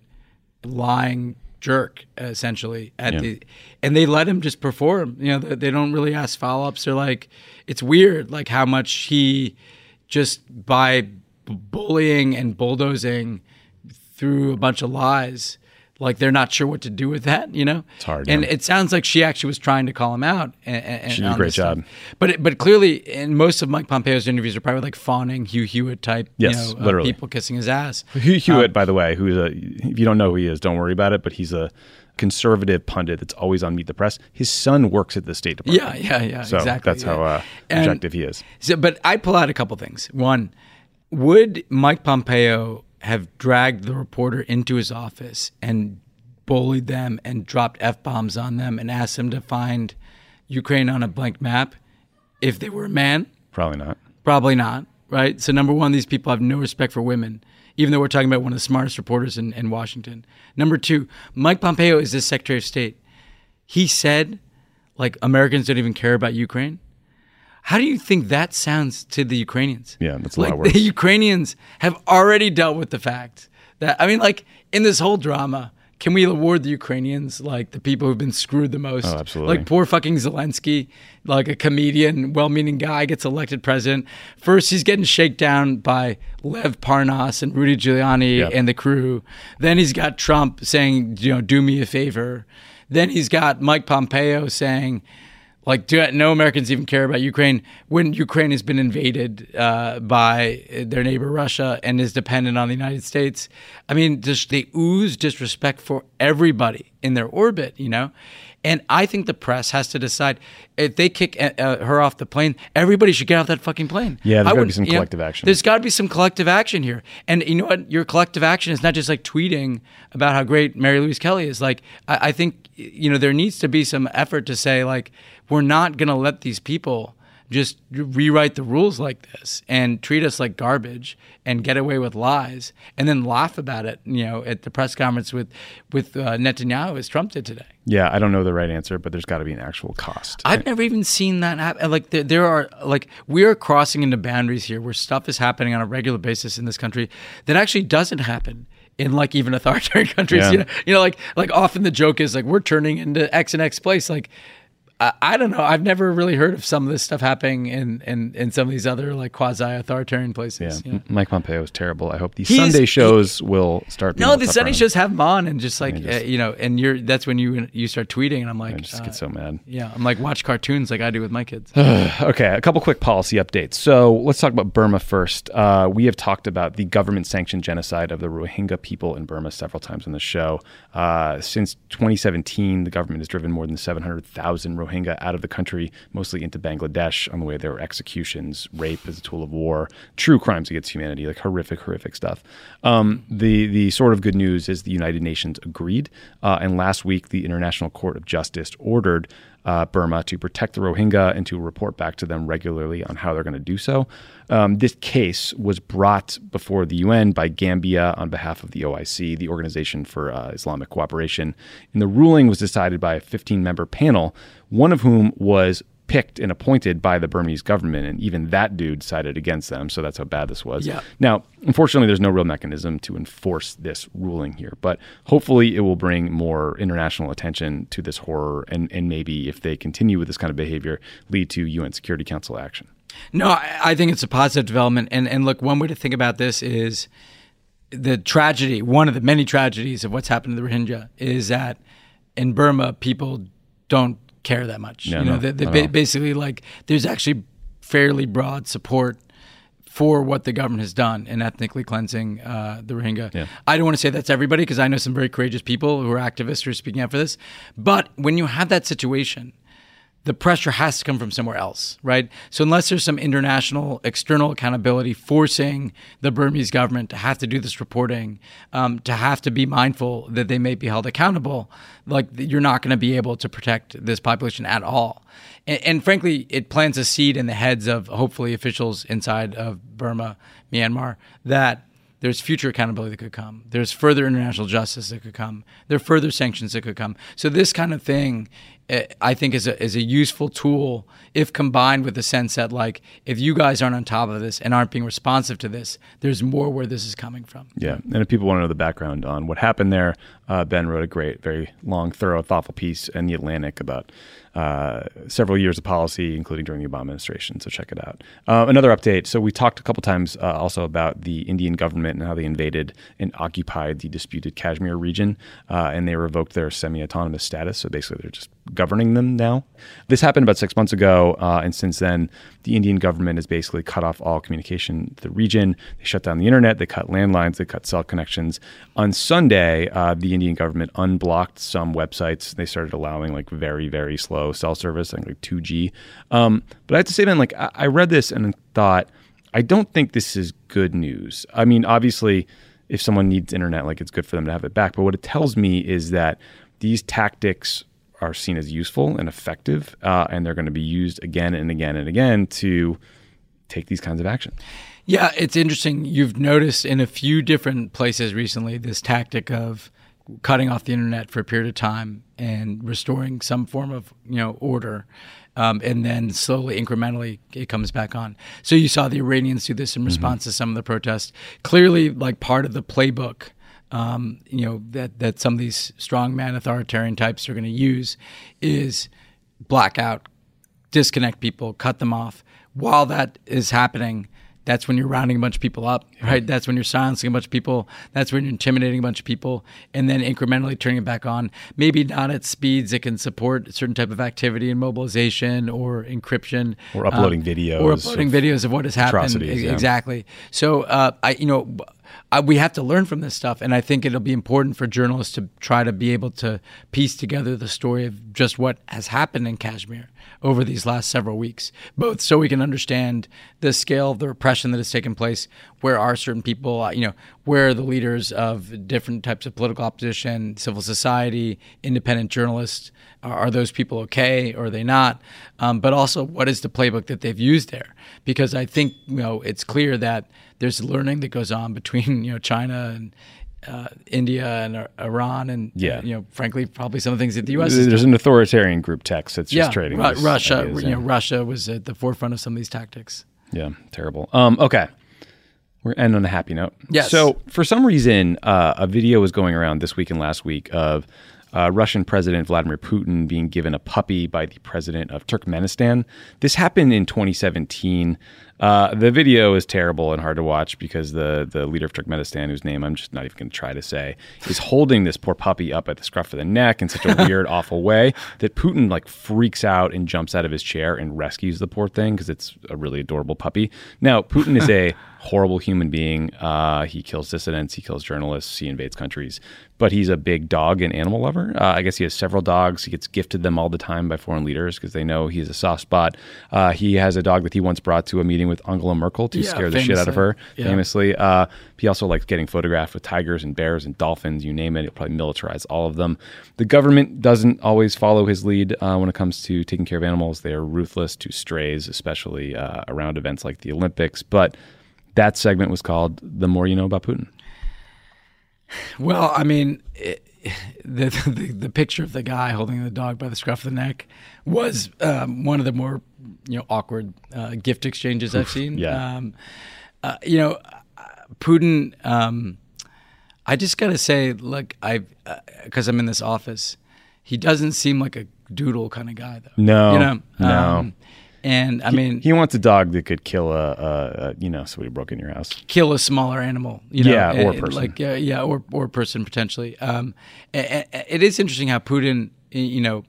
lying jerk, essentially. At Yeah. the, and they let him just perform. You know, they, they don't really ask follow-ups. They're like, it's weird, like how much he just by b- bullying and bulldozing through a bunch of lies, like they're not sure what to do with that, you know? It's hard, And yeah. it sounds like she actually was trying to call him out. And, and, She did a on great this stuff. job. But it, but clearly, in most of Mike Pompeo's interviews are probably like fawning Hugh Hewitt type, Yes, you know, uh, literally. people kissing his ass. Hugh Hewitt, Um, by the way, who's a, if you don't know who he is, don't worry about it, but he's a conservative pundit that's always on Meet the Press. His son works at the State Department. Yeah, yeah, yeah, So exactly. that's yeah. how uh, And- objective he is. So, but I pull out a couple things. One, would Mike Pompeo have dragged the reporter into his office and bullied them and dropped F-bombs on them and asked them to find Ukraine on a blank map if they were a man? Probably not. Probably not, right? So number one, these people have no respect for women, even though we're talking about one of the smartest reporters in, in Washington. Number two, Mike Pompeo is the Secretary of State. He said, like, Americans don't even care about Ukraine. How do you think that sounds to the Ukrainians? Yeah, that's a like, lot worse. The Ukrainians have already dealt with the fact that, I mean, like, in this whole drama, can we award the Ukrainians, like, the people who've been screwed the most? Oh, absolutely. Like, poor fucking Zelensky, like a comedian, well-meaning guy, gets elected president. First, he's getting shaken down by Lev Parnas and Rudy Giuliani Yeah. and the crew. Then he's got Trump saying, you know, do me a favor. Then he's got Mike Pompeo saying, like, do no Americans even care about Ukraine when Ukraine has been invaded uh, by their neighbor Russia and is dependent on the United States. I mean, just they ooze disrespect for everybody in their orbit, you know? And I think the press has to decide if they kick uh, her off the plane, everybody should get off that fucking plane. Yeah, there's I gotta would- be some you know, collective action. There's got to be some collective action here. And you know what? Your collective action is not just like tweeting about how great Mary Louise Kelly is. Like, I, I think, you know, there needs to be some effort to say, like, we're not going to let these people just rewrite the rules like this and treat us like garbage and get away with lies and then laugh about it, you know, at the press conference with, with uh, Netanyahu as Trump did today. Yeah, I don't know the right answer, but there's got to be an actual cost. I've never even seen that happen. Like there, there are like we are crossing into boundaries here where stuff is happening on a regular basis in this country that actually doesn't happen in like even authoritarian countries. Yeah. You know, you know, like like often the joke is like we're turning into X and X place. Like I, I don't know. I've never really heard of some of this stuff happening in in, in some of these other like quasi authoritarian Yeah, places. You know? Mike Pompeo is terrible. I hope these He's- Sunday shows will start. being No, a the tougher Sunday on him. shows have them on and just like I just- uh, you know, and you're that's when you you start tweeting and I'm like, I just uh, get so mad. yeah, I'm like watch cartoons like I do with my kids. Okay, a couple quick policy updates. So let's talk about Burma first. Uh, we have talked about the government-sanctioned genocide of the Rohingya people in Burma several times on the show. Uh, since twenty seventeen, the government has driven more than seven hundred thousand Rohingya out of the country, mostly into Bangladesh. On the way, there were executions, rape as a tool of war, true crimes against humanity, like horrific, horrific stuff. Um, the the sort of good news is the United Nations agreed, uh, and last week the International Court of Justice ordered Uh, Burma to protect the Rohingya and to report back to them regularly on how they're going to do so. Um, this case was brought before the U N by Gambia on behalf of the O I C, the Organization for uh, Islamic Cooperation. And the ruling was decided by a fifteen-member panel, one of whom was picked and appointed by the Burmese government, and even that dude sided against them, so that's how bad this was. Yeah. Now, unfortunately, there's no real mechanism to enforce this ruling here, but hopefully it will bring more international attention to this horror, and, and maybe if they continue with this kind of behavior, lead to U N Security Council action. No, I, I think it's a positive development. And and look, one way to think about this is the tragedy, one of the many tragedies of what's happened to the Rohingya is that in Burma, people don't care that much. Yeah, you know, no, they, they not ba- at all. basically like there's actually fairly broad support for what the government has done in ethnically cleansing uh, the Rohingya. Yeah. I don't want to say that's everybody because I know some very courageous people who are activists who are speaking out for this. But when you have that situation, the pressure has to come from somewhere else, right? So unless there's some international external accountability forcing the Burmese government to have to do this reporting, um, to have to be mindful that they may be held accountable, like you're not going to be able to protect this population at all. And, and frankly, it plants a seed in the heads of hopefully officials inside of Burma, Myanmar, that there's future accountability that could come. There's further international justice that could come. There are further sanctions that could come. So this kind of thing, I think, is a is a useful tool if combined with the sense that, like, if you guys aren't on top of this and aren't being responsive to this, there's more where this is coming from. Yeah, and if people want to know the background on what happened there, uh, Ben wrote a great, very long, thorough, thoughtful piece in The Atlantic about uh, several years of policy, including during the Obama administration. So check it out. Uh, another update. So we talked a couple times uh, also about the Indian government and how they invaded and occupied the disputed Kashmir region, uh, and they revoked their semi-autonomous status. So basically, they're just governing them now. This happened about six months ago, uh, and since then, the Indian government has basically cut off all communication to the region. They shut down the internet, they cut landlines, they cut cell connections. On Sunday, uh, the Indian government unblocked some websites. They started allowing like very, very slow cell service, I think like two G. Um, but I have to say, man, like I, I read this and thought, I don't think this is good news. I mean, obviously, if someone needs internet, like it's good for them to have it back. But what it tells me is that these tactics are seen as useful and effective, uh, and they're going to be used again and again and again to take these kinds of action. Yeah, it's interesting. You've noticed in a few different places recently this tactic of cutting off the internet for a period of time and restoring some form of, you know, order, um, and then slowly, incrementally, it comes back on. So you saw the Iranians do this in response mm-hmm. to some of the protests. Clearly, like part of the playbook, um, you know, that that some of these strongman authoritarian types are going to use is black out, disconnect people, cut them off. While that is happening, that's when you're rounding a bunch of people up, right? That's when you're silencing a bunch of people. That's when you're intimidating a bunch of people, and then incrementally turning it back on. Maybe not at speeds that can support a certain type of activity and mobilization or encryption, or uploading um, videos, or uploading videos of what has happened. Yeah. Exactly. So, uh, I, you know, I, we have to learn from this stuff, and I think it'll be important for journalists to try to be able to piece together the story of just what has happened in Kashmir over these last several weeks, both so we can understand the scale of the repression that has taken place, where are certain people, you know, where are the leaders of different types of political opposition, civil society, independent journalists, are, are those people okay or are they not? Um, but also, what is the playbook that they've used there? Because I think, you know, it's clear that there's learning that goes on between, you know, China and Uh, India and uh, Iran and, yeah. uh, you know, frankly, probably some of the things that the U S is There's doing. an authoritarian group text that's just yeah, trading. Ru- these Russia, ideas, you yeah. know, Russia was at the forefront of some of these tactics. Yeah, terrible. Um, okay, we're ending on a happy note. Yes. So for some reason, uh, a video was going around this week and last week of uh, Russian President Vladimir Putin being given a puppy by the president of Turkmenistan. This happened in twenty seventeen. Uh, the video is terrible and hard to watch because the the leader of Turkmenistan, whose name I'm just not even going to try to say, is holding this poor puppy up at the scruff of the neck in such a weird, awful way that Putin like freaks out and jumps out of his chair and rescues the poor thing because it's a really adorable puppy. Now, Putin is a horrible human being. Uh, he kills dissidents, he kills journalists, he invades countries, but he's a big dog and animal lover. Uh, I guess he has several dogs. He gets gifted them all the time by foreign leaders because they know he's a soft spot. Uh, he has a dog that he once brought to a meeting with Angela Merkel to yeah, scare the famously. shit out of her, yeah. famously. Uh, he also likes getting photographed with tigers and bears and dolphins, you name it. He'll probably militarize all of them. The government doesn't always follow his lead uh, when it comes to taking care of animals. They are ruthless to strays, especially uh, around events like the Olympics. But that segment was called The More You Know About Putin. Well, I mean, it, the, the the picture of the guy holding the dog by the scruff of the neck was um, one of the more, you know, awkward uh, gift exchanges I've seen. Yeah. Um, uh, you know, Putin. Um, I just gotta say, look, I because uh, I'm in this office, he doesn't seem like a doodle kind of guy, though. No. You know. No. Um, And I he, mean, he wants a dog that could kill a, a, a you know, somebody broke in your house. Kill a smaller animal, you know, yeah, or a and, person, like uh, yeah, or or a person potentially. Um, it, it is interesting how Putin, you know,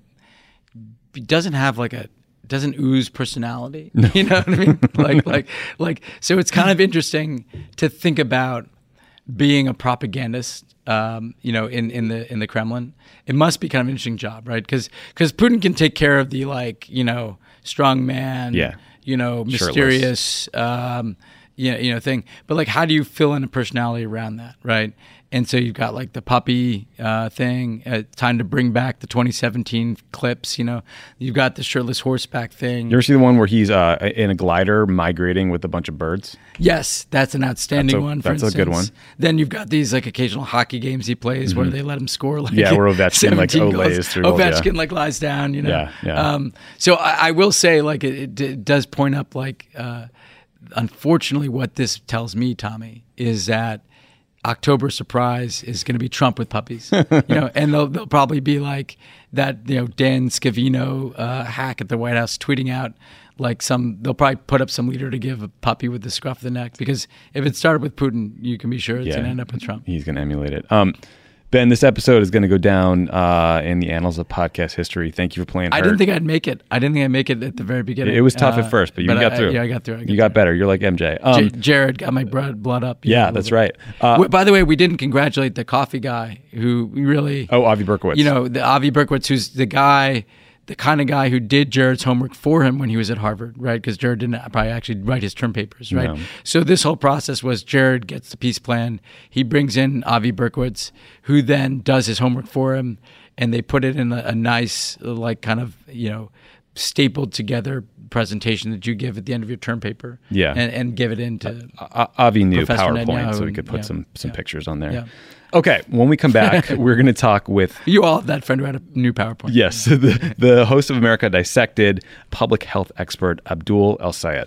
doesn't have like a doesn't ooze personality. No. You know what I mean? Like like like so it's kind of interesting to think about being a propagandist. Um, you know, in, in the in the Kremlin, it must be kind of an interesting job, right? Because because Putin can take care of the like you know strong man, yeah. you know, mysterious, um, you know, you know, thing. But like, how do you fill in a personality around that, right? And so you've got like the puppy uh, thing, uh, time to bring back the twenty seventeen clips, you know. You've got the shirtless horseback thing. You ever see the one where he's uh, in a glider migrating with a bunch of birds? Yes, that's an outstanding that's a, one, for That's instance. a good one. Then you've got these like occasional hockey games he plays mm-hmm. where they let him score like yeah, where Ovechkin like olays through. Ovechkin yeah. like lies down, you know. Yeah, yeah. Um, so I, I will say like it, it does point up like uh, unfortunately what this tells me, Tommy, is that October surprise is going to be Trump with puppies, you know, and they'll, they'll probably be like that, you know, Dan Scavino uh, hack at the White House tweeting out like some, they'll probably put up some leader to give a puppy with the scruff of the neck, because if it started with Putin, you can be sure it's yeah. going to end up with Trump. He's going to emulate it. Um, Ben, this episode is going to go down uh, in the annals of podcast history. Thank you for playing I hurt. didn't think I'd make it. I didn't think I'd make it at the very beginning. It was tough uh, at first, but you but got I, through. Yeah, I got through. I got you got through. better. You're like M J. Um, J- Jared got my blood, blood up. Yeah, that's right. Uh, By the way, we didn't congratulate the coffee guy who really... Oh, Avi Berkowitz. You know, the Avi Berkowitz, who's the guy... the kind of guy who did Jared's homework for him when he was at Harvard, right? Because Jared didn't probably actually write his term papers, right? No. So this whole process was Jared gets the peace plan. He brings in Avi Berkowitz, who then does his homework for him, and they put it in a, a nice, like, kind of, you know, stapled together presentation that you give at the end of your term paper. Yeah. And, and give it into uh, Avi knew Professor PowerPoint, Netanyahu, so we could put yeah, some some yeah, pictures on there. Yeah. Okay, when we come back, we're going to talk with... You all have that friend who had a new PowerPoint. Yes, the, the host of America Dissected, public health expert Abdul El-Sayed.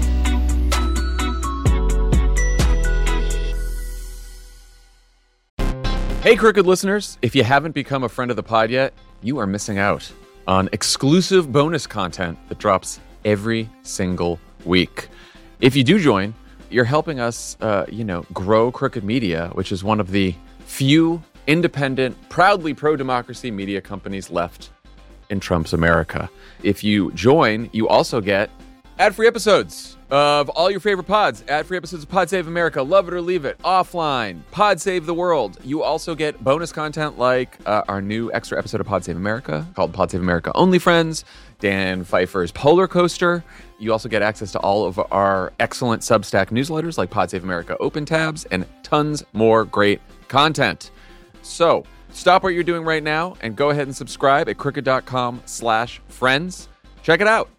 Hey, Crooked listeners, if you haven't become a friend of the pod yet, you are missing out on exclusive bonus content that drops every single week. If you do join, you're helping us, uh, you know, grow Crooked Media, which is one of the few independent, proudly pro-democracy media companies left in Trump's America. If you join, you also get ad-free episodes of all your favorite pods, ad-free episodes of Pod Save America, Love It or Leave It, Offline, Pod Save the World. You also get bonus content like uh, our new extra episode of Pod Save America called Pod Save America Only Friends, Dan Pfeiffer's Polar Coaster. You also get access to all of our excellent Substack newsletters like Pod Save America Open Tabs and tons more great content. So stop what you're doing right now and go ahead and subscribe at crooked.com slash friends. Check it out.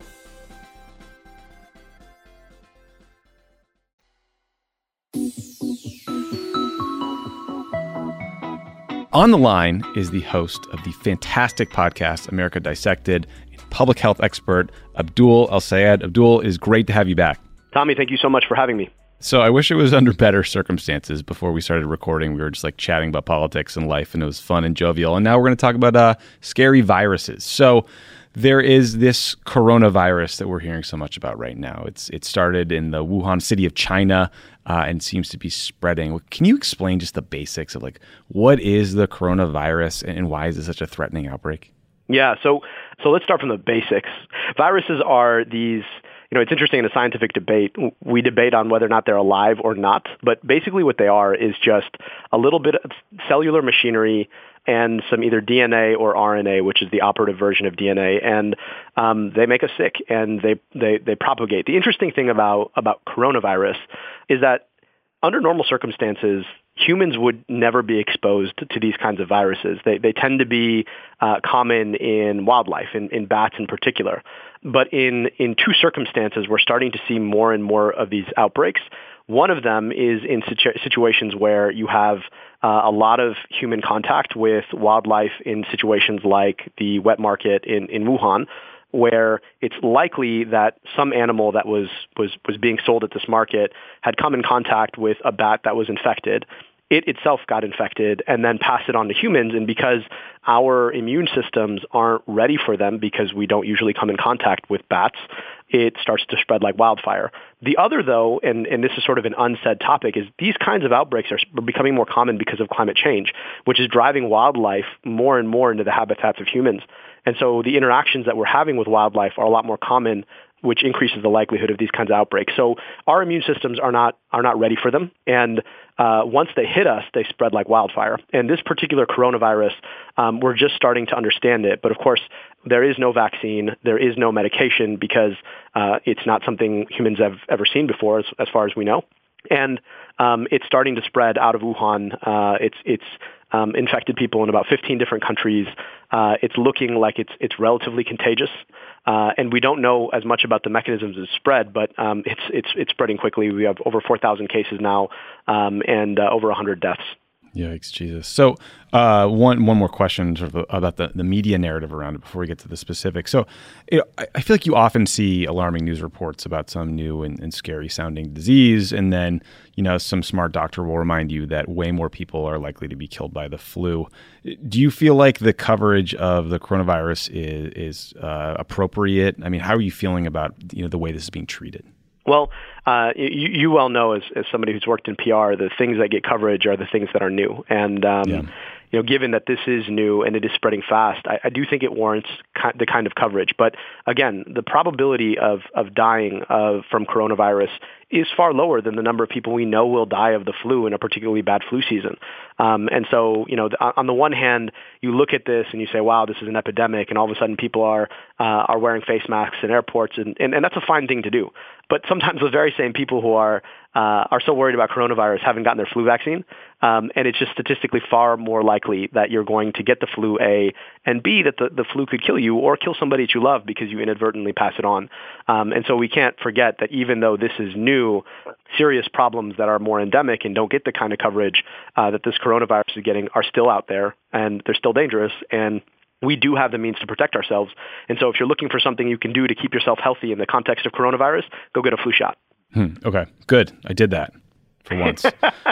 On the line is the host of the fantastic podcast, America Dissected, public health expert, Abdul El-Sayed. Abdul, it is great to have you back. Tommy, thank you so much for having me. So I wish it was under better circumstances. Before we started recording, we were just like chatting about politics and life, and it was fun and jovial. And now we're going to talk about uh, scary viruses. So there is this coronavirus that we're hearing so much about right now. It's it started in the Wuhan city of China uh, and seems to be spreading. Can you explain just the basics of like what is the coronavirus and why is it such a threatening outbreak? Yeah, so so let's start from the basics. Viruses are these, you know, it's interesting in a scientific debate. We debate on whether or not they're alive or not, but basically what they are is just a little bit of cellular machinery and some either D N A or R N A, which is the operative version of D N A, and um, they make us sick and they, they, they propagate. The interesting thing about, about coronavirus is that under normal circumstances, humans would never be exposed to these kinds of viruses. They, they tend to be uh, common in wildlife, in, in bats in particular. But in, in two circumstances, we're starting to see more and more of these outbreaks. One of them is in situ- situations where you have uh, a lot of human contact with wildlife in situations like the wet market in, in Wuhan, where it's likely that some animal that was, was, was being sold at this market had come in contact with a bat that was infected. It itself got infected and then passed it on to humans. And because our immune systems aren't ready for them because we don't usually come in contact with bats, it starts to spread like wildfire. The other, though, and, and this is sort of an unsaid topic, is these kinds of outbreaks are becoming more common because of climate change, which is driving wildlife more and more into the habitats of humans. And so the interactions that we're having with wildlife are a lot more common, which increases the likelihood of these kinds of outbreaks. So our immune systems are not are not ready for them. And uh, once they hit us, they spread like wildfire. And this particular coronavirus, um, we're just starting to understand it. But of course, there is no vaccine. There is no medication because uh, it's not something humans have ever seen before, as, as far as we know. And um, it's starting to spread out of Wuhan. Uh, it's it's um, infected people in about fifteen different countries. Uh, it's looking like it's it's relatively contagious. Uh, and we don't know as much about the mechanisms of spread, but um, it's it's it's spreading quickly. We have over four thousand cases now, um, and uh, over one hundred deaths. Yikes, Jesus. So uh, one one more question sort of about the, the media narrative around it before we get to the specifics. So you know, I, I feel like you often see alarming news reports about some new and, and scary sounding disease, and then you know some smart doctor will remind you that way more people are likely to be killed by the flu. Do you feel like the coverage of the coronavirus is, is uh, appropriate? I mean, how are you feeling about you know the way this is being treated? Well, uh, you, you well know as, as somebody who's worked in P R, the things that get coverage are the things that are new. And, um, yeah. you know, given that this is new and it is spreading fast, I, I do think it warrants ki- the kind of coverage. But again, the probability of, of dying of, from coronavirus is far lower than the number of people we know will die of the flu in a particularly bad flu season. Um, and so, you know, on the one hand, you look at this and you say, wow, this is an epidemic, and all of a sudden people are uh, are wearing face masks in airports, and, and, and that's a fine thing to do. But sometimes the very same people who are uh, are so worried about coronavirus haven't gotten their flu vaccine, um, and it's just statistically far more likely that you're going to get the flu, A, and B, that the, the flu could kill you or kill somebody that you love because you inadvertently pass it on. Um, and so we can't forget that even though this is new, serious problems that are more endemic and don't get the kind of coverage uh, that this coronavirus is getting are still out there, and they're still dangerous, and we do have the means to protect ourselves. And so if you're looking for something you can do to keep yourself healthy in the context of coronavirus, go get a flu shot. Hmm. Okay, good. I did that for once.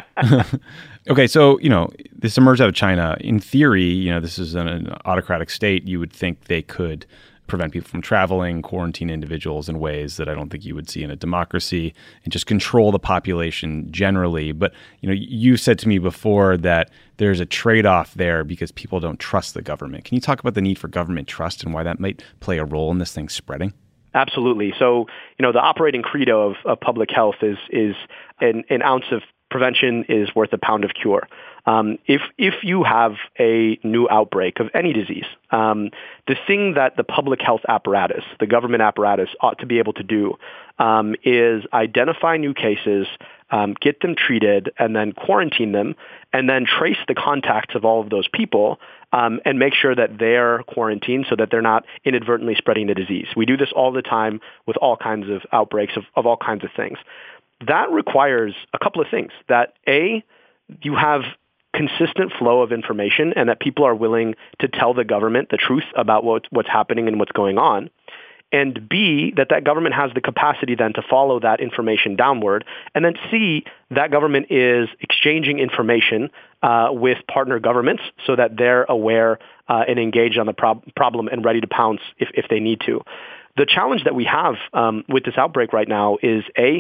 Okay, so, you know, this emerged out of China. In theory, you know, this is an, an autocratic state. You would think they could prevent people from traveling, quarantine individuals in ways that I don't think you would see in a democracy, and just control the population generally. But, you know, you said to me before that there's a trade-off there because people don't trust the government. Can you talk about the need for government trust and why that might play a role in this thing spreading? Absolutely. So, you know, the operating credo of, of public health is is an, an ounce of prevention is worth a pound of cure. Um, if if you have a new outbreak of any disease, um, the thing that the public health apparatus, the government apparatus, ought to be able to do um, is identify new cases, um, get them treated, and then quarantine them, and then trace the contacts of all of those people um, and make sure that they're quarantined so that they're not inadvertently spreading the disease. We do this all the time with all kinds of outbreaks of, of all kinds of things. That requires a couple of things. That A, you have consistent flow of information and that people are willing to tell the government the truth about what, what's happening and what's going on. And B, that that government has the capacity then to follow that information downward. And then C, that government is exchanging information uh, with partner governments so that they're aware uh, and engaged on the prob- problem and ready to pounce if, if they need to. The challenge that we have um, with this outbreak right now is A,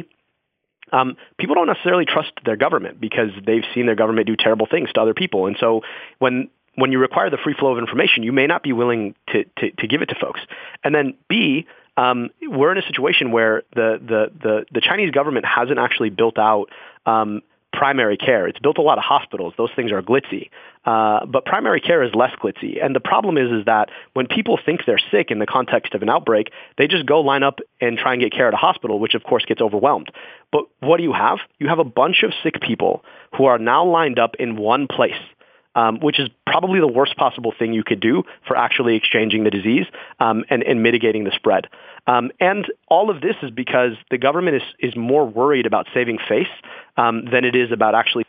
Um, people don't necessarily trust their government because they've seen their government do terrible things to other people. And so when when you require the free flow of information, you may not be willing to, to, to give it to folks. And then B, um, we're in a situation where the, the, the, the Chinese government hasn't actually built out um, primary care. It's built a lot of hospitals. Those things are glitzy. Uh, but primary care is less glitzy. And the problem is, is that when people think they're sick in the context of an outbreak, they just go line up and try and get care at a hospital, which of course gets overwhelmed. But what do you have? You have a bunch of sick people who are now lined up in one place, um, which is probably the worst possible thing you could do for actually exchanging the disease um, and, and mitigating the spread. Um, and all of this is because the government is, is more worried about saving face um, than it is about actually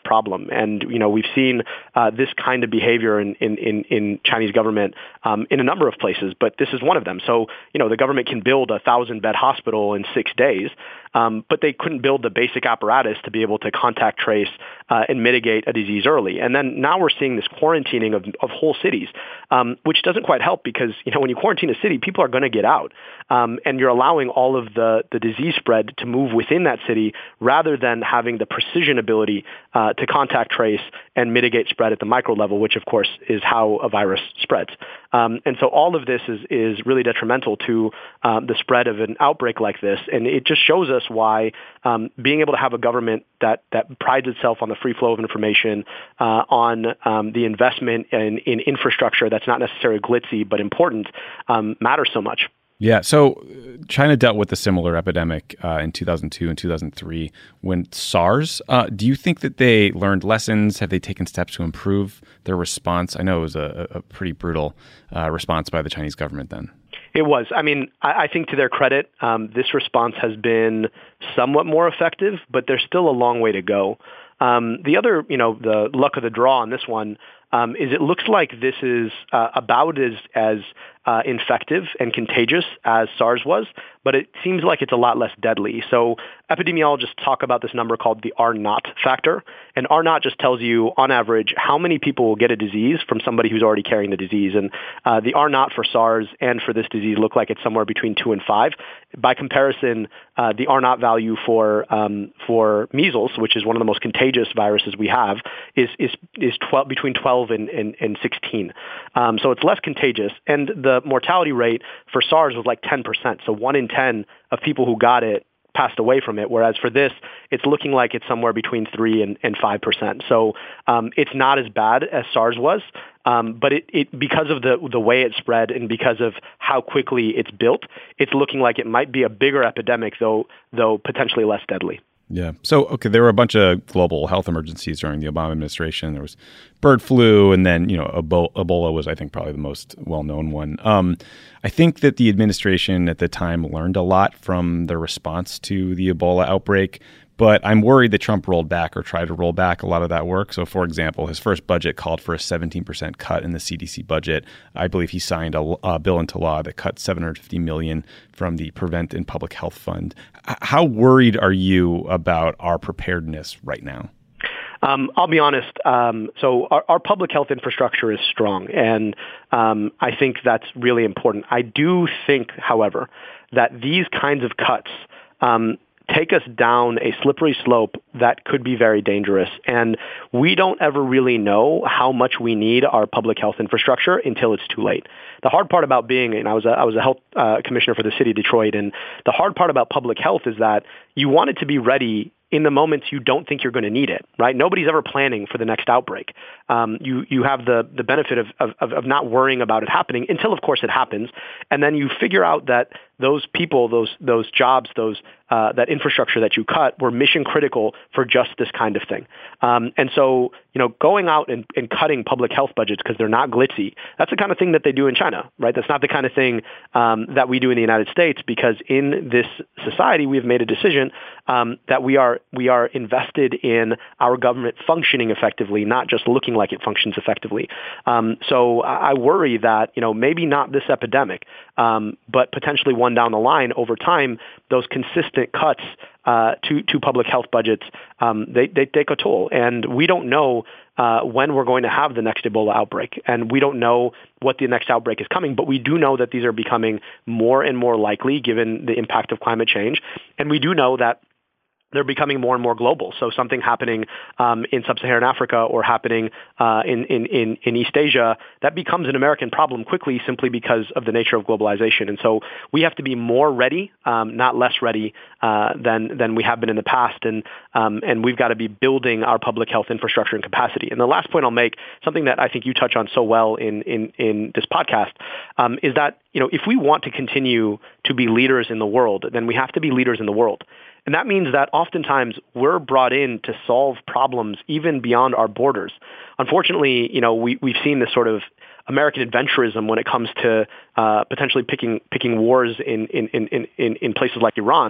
problem. And, you know, we've seen uh, this kind of behavior in, in, in, in Chinese government um, in a number of places, but this is one of them. So, you know, the government can build a thousand-bed hospital in six days, um, but they couldn't build the basic apparatus to be able to contact trace uh, and mitigate a disease early. And then now we're seeing this quarantining of, of whole cities, um, which doesn't quite help because, you know, when you quarantine a city, people are going to get out. Um, and you're allowing all of the, the disease spread to move within that city rather than having the precision ability uh, to contact trace and mitigate spread at the micro level, which, of course, is how a virus spreads. Um, and so all of this is, is really detrimental to um, the spread of an outbreak like this. And it just shows us why um, being able to have a government that, that prides itself on the free flow of information, uh, on um, the investment in, in infrastructure that's not necessarily glitzy but important, um, matters so much. Yeah, so China dealt with a similar epidemic uh, in two thousand two and two thousand three when SARS. Uh, do you think that they learned lessons? Have they taken steps to improve their response? I know it was a, a pretty brutal uh, response by the Chinese government then. It was. I mean, I, I think to their credit, um, this response has been somewhat more effective, but there's still a long way to go. Um, the other, you know, the luck of the draw on this one um, is it looks like this is uh, about as as uh, infective and contagious as SARS was, but it seems like it's a lot less deadly. So epidemiologists talk about this number called the R naught factor, and R naught just tells you, on average, how many people will get a disease from somebody who's already carrying the disease. And uh, the R naught for SARS and for this disease look like it's somewhere between two and five. By comparison, uh, the R naught value for um, for measles, which is one of the most contagious viruses we have, is is is twelve, between twelve and, and, and sixteen. Um, so it's less contagious, and the mortality rate for SARS was like ten percent. So one in ten of people who got it passed away from it, whereas for this, it's looking like it's somewhere between three and, and five percent. So um, it's not as bad as SARS was, um, but it, it because of the the way it spread and because of how quickly it's built, it's looking like it might be a bigger epidemic, though though potentially less deadly. Yeah. So, okay, there were a bunch of global health emergencies during the Obama administration. There was bird flu, and then, you know, Ebola was, I think, probably the most well-known one. Um, I think that the administration at the time learned a lot from the response to the Ebola outbreak, but I'm worried that Trump rolled back or tried to roll back a lot of that work. So, for example, his first budget called for a seventeen percent cut in the C D C budget. I believe he signed a, a bill into law that cut seven hundred fifty million dollars from the Prevent and Public Health Fund. How worried are you about our preparedness right now? Um, I'll be honest. Um, so our, our public health infrastructure is strong, and um, I think that's really important. I do think, however, that these kinds of cuts um, take us down a slippery slope that could be very dangerous. And we don't ever really know how much we need our public health infrastructure until it's too late. The hard part about being, and I was a, I was a health uh, commissioner for the city of Detroit, and the hard part about public health is that you want it to be ready in the moments you don't think you're going to need it, right? Nobody's ever planning for the next outbreak. Um, you you have the the benefit of, of of not worrying about it happening until, of course, it happens, and then you figure out that those people, those those jobs, those uh, that infrastructure that you cut were mission critical for just this kind of thing. Um, and so, you know, going out and, and cutting public health budgets because they're not glitzy, that's the kind of thing that they do in China, right? That's not the kind of thing um, that we do in the United States, because in this society we have made a decision um, that we are we are invested in our government functioning effectively, not just looking like it functions effectively. Um, so I worry that, you know, maybe not this epidemic, um, but potentially one down the line over time, those consistent cuts uh, to to public health budgets, um, they, they take a toll. And we don't know uh, when we're going to have the next Ebola outbreak, and we don't know what the next outbreak is coming, but we do know that these are becoming more and more likely given the impact of climate change. And we do know that they're becoming more and more global. So something happening um, in sub-Saharan Africa or happening uh, in, in, in, in East Asia, that becomes an American problem quickly simply because of the nature of globalization. And so we have to be more ready, um, not less ready uh, than than we have been in the past. And um, and we've got to be building our public health infrastructure and capacity. And the last point I'll make, something that I think you touch on so well in in, in this podcast, um, is that, you know, if we want to continue to be leaders in the world, then we have to be leaders in the world. And that means that oftentimes we're brought in to solve problems even beyond our borders. Unfortunately, you know, we, we've seen this sort of American adventurism when it comes to uh, potentially picking picking wars in in, in, in, in places like Iran.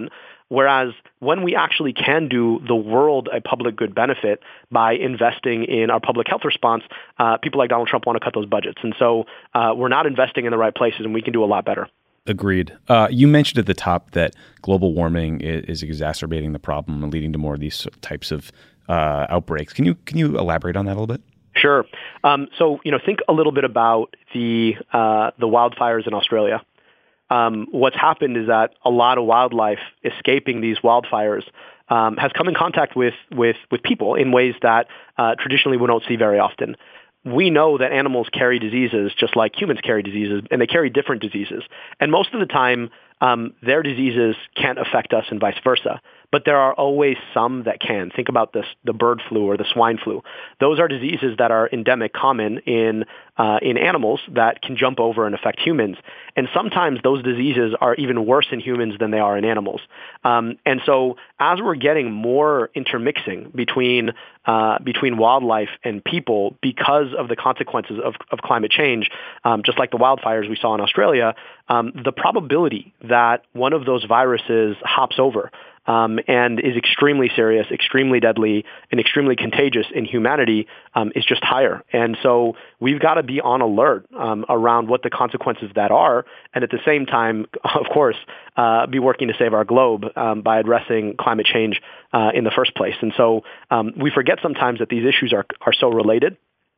Whereas when we actually can do the world a public good benefit by investing in our public health response, uh, people like Donald Trump want to cut those budgets. And so uh, we're not investing in the right places, and we can do a lot better. Agreed. Uh, you mentioned at the top that global warming is, is exacerbating the problem and leading to more of these types of uh, outbreaks. Can you can you elaborate on that a little bit? Sure. Um, so you know, think a little bit about the uh, the wildfires in Australia. Um, what's happened is that a lot of wildlife escaping these wildfires um, has come in contact with with with people in ways that uh, traditionally we don't see very often. We know that animals carry diseases just like humans carry diseases, and they carry different diseases. And most of the time, um, their diseases can't affect us and vice versa. But there are always some that can. Think about this, the bird flu or the swine flu. Those are diseases that are endemic, common in uh, in animals that can jump over and affect humans. And sometimes those diseases are even worse in humans than they are in animals. Um, and so as we're getting more intermixing between uh, between wildlife and people because of the consequences of, of climate change, um, just like the wildfires we saw in Australia, um, the probability that one of those viruses hops over Um, and is extremely serious, extremely deadly, and extremely contagious in humanity um, is just higher. And so we've got to be on alert um, around what the consequences of that are, and at the same time, of course, uh, be working to save our globe um, by addressing climate change uh, in the first place. And so um, we forget sometimes that these issues are are so related,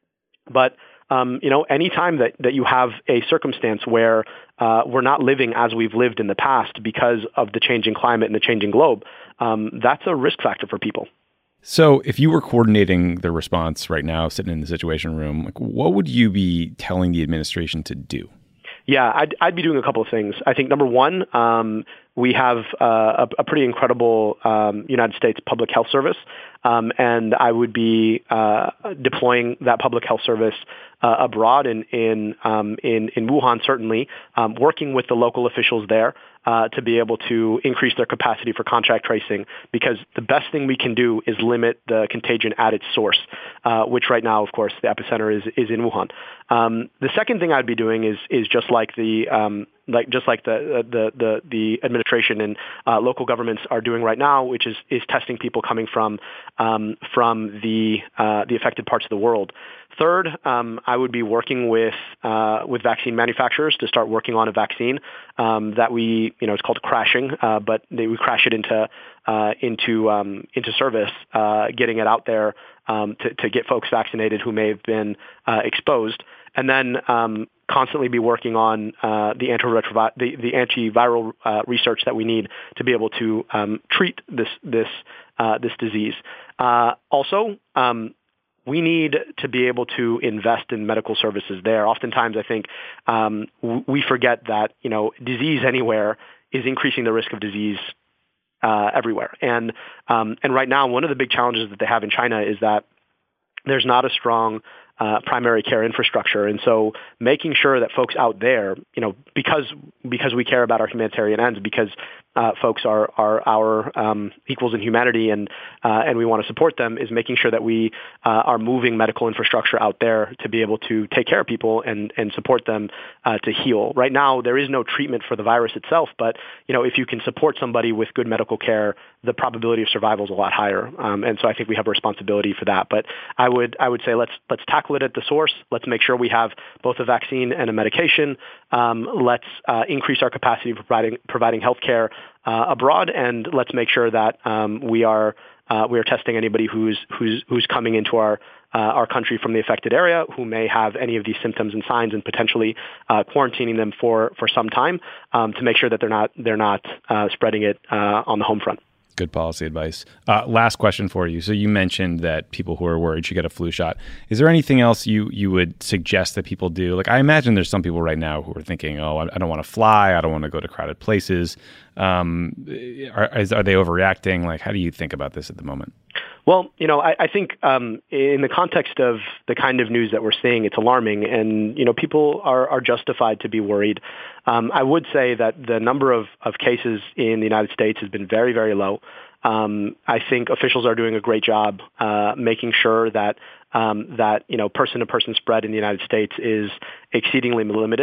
but Um, you know, anytime that, that you have a circumstance where uh, we're not living as we've lived in the past because of the changing climate and the changing globe, um, that's a risk factor for people. So if you were coordinating the response right now, sitting in the Situation Room, like, what would you be telling the administration to do? Yeah, I'd, I'd be doing a couple of things. I think number one, um, we have uh, a, a pretty incredible um, United States public health service, um, and I would be uh, deploying that public health service uh, abroad in in, um, in in Wuhan, certainly, um, working with the local officials there uh, to be able to increase their capacity for contact tracing, because the best thing we can do is limit the contagion at its source, uh, which right now, of course, the epicenter is is in Wuhan. Um, the second thing I'd be doing is is just like the um, like just like the the the, the administration and uh, local governments are doing right now, which is is testing people coming from um, from the uh, the affected parts of the world. Third, um, I would be working with uh, with vaccine manufacturers to start working on a vaccine um, that we, you know, it's called crashing, uh, but they, we crash it into uh, into um, into service, uh, getting it out there um, to, to get folks vaccinated who may have been uh, exposed, and then um, constantly be working on uh, the antiretrovi- the, the antiviral uh, research that we need to be able to um, treat this this uh, this disease. Uh, also. Um, We need to be able to invest in medical services there. Oftentimes, I think um, w- we forget that, you know, disease anywhere is increasing the risk of disease uh, everywhere. And um, and right now, one of the big challenges that they have in China is that there's not a strong uh, primary care infrastructure. And so making sure that folks out there, you know, because because we care about our humanitarian ends, because uh, folks are are our um, equals in humanity, and uh, and we want to support them, is making sure that we uh, are moving medical infrastructure out there to be able to take care of people and and support them uh, to heal. Right now, there is no treatment for the virus itself, but you know, if you can support somebody with good medical care, the probability of survival is a lot higher. Um, and so I think we have a responsibility for that. But I would I would say let's let's tackle it at the source. Let's make sure we have both a vaccine and a medication. Um, let's uh, increase our capacity for providing providing health care uh, abroad, and let's make sure that um, we are uh, we are testing anybody who's who's who's coming into our uh, our country from the affected area who may have any of these symptoms and signs, and potentially uh, quarantining them for for some time um, to make sure that they're not they're not uh, spreading it uh, on the home front. Good policy advice. Uh, last question for you. So you mentioned that people who are worried should get a flu shot. Is there anything else you, you would suggest that people do? Like, I imagine there's some people right now who are thinking, oh, I don't want to fly. I don't want to go to crowded places. Um, are, is, are they overreacting? Like, how do you think about this at the moment? Well, you know, I, I think um, in the context of the kind of news that we're seeing, it's alarming, and you know, people are, are justified to be worried. Um, I would say that the number of, of cases in the United States has been very, very low. Um, I think officials are doing a great job uh, making sure that um, that you know person-to-person spread in the United States is exceedingly limited.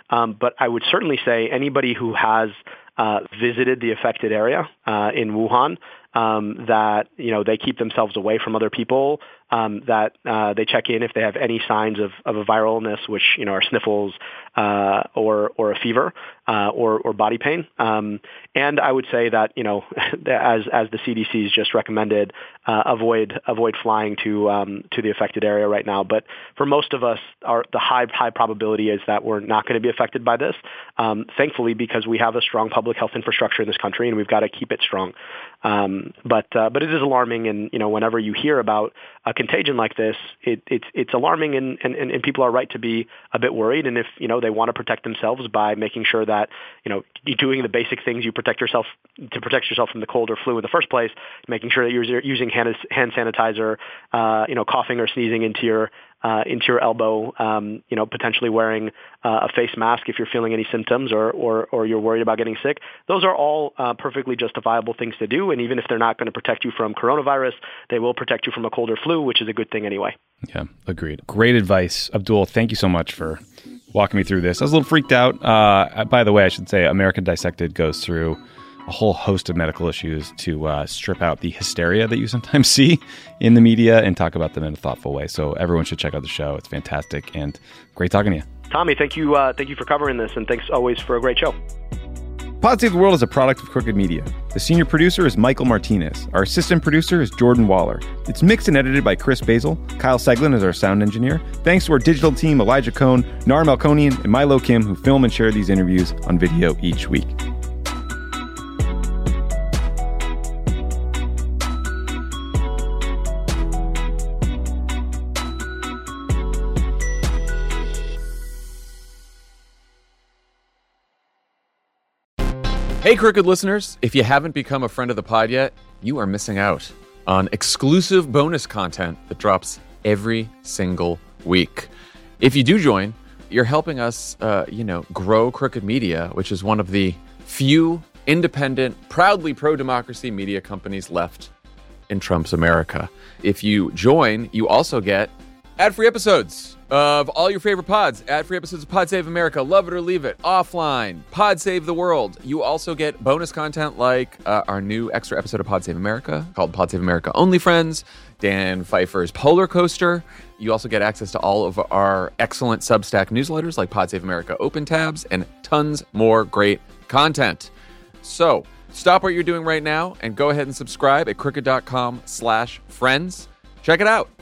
Um, but I would certainly say anybody who has uh, visited the affected area uh, in Wuhan, um, that, you know, they keep themselves away from other people, um, that uh, they check in if they have any signs of, of a viral illness, which, you know, are sniffles uh, or or a fever uh, or, or body pain. Um, and I would say that, you know, as as the C D C has just recommended, uh, avoid avoid flying to um, to the affected area right now. But for most of us, our, the high high probability is that we're not going to be affected by this. Um, thankfully, because we have a strong public health infrastructure in this country, and we've got to keep it strong. Um, but uh, but it is alarming, and you know, whenever you hear about a contagion like this, it, it's it's alarming, and, and, and people are right to be a bit worried. And if you know they want to protect themselves by making sure that you know you're doing the basic things you protect yourself to protect yourself from the cold or flu in the first place, making sure that you're using hand hand sanitizer, uh, you know, coughing or sneezing into your Uh, into your elbow, um, you know, potentially wearing uh, a face mask if you're feeling any symptoms or, or, or you're worried about getting sick. Those are all uh, perfectly justifiable things to do. And even if they're not going to protect you from coronavirus, they will protect you from a cold or flu, which is a good thing anyway. Yeah, agreed. Great advice. Abdul, thank you so much for walking me through this. I was a little freaked out. Uh, by the way, I should say American Dissected goes through a whole host of medical issues to uh, strip out the hysteria that you sometimes see in the media and talk about them in a thoughtful way. So everyone should check out the show. It's fantastic and great talking to you. Tommy, thank you. Uh, thank you for covering this, and thanks always for a great show. Pod Save the World is a product of Crooked Media. The senior producer is Michael Martinez. Our assistant producer is Jordan Waller. It's mixed and edited by Chris Basil. Kyle Seglin is our sound engineer. Thanks to our digital team, Elijah Cohn, Nar Melkonian, and Milo Kim, who film and share these interviews on video each week. Hey, Crooked listeners, if you haven't become a friend of the pod yet, you are missing out on exclusive bonus content that drops every single week. If you do join, you're helping us, uh, you know, grow Crooked Media, which is one of the few independent, proudly pro-democracy media companies left in Trump's America. If you join, you also get ad-free episodes of all your favorite pods, ad-free episodes of Pod Save America, Love It or Leave It, Offline, Pod Save the World. You also get bonus content like uh, our new extra episode of Pod Save America called Pod Save America Only Friends, Dan Pfeiffer's Polar Coaster. You also get access to all of our excellent Substack newsletters like Pod Save America Open Tabs and tons more great content. So stop what you're doing right now and go ahead and subscribe at crooked.com slash friends. Check it out.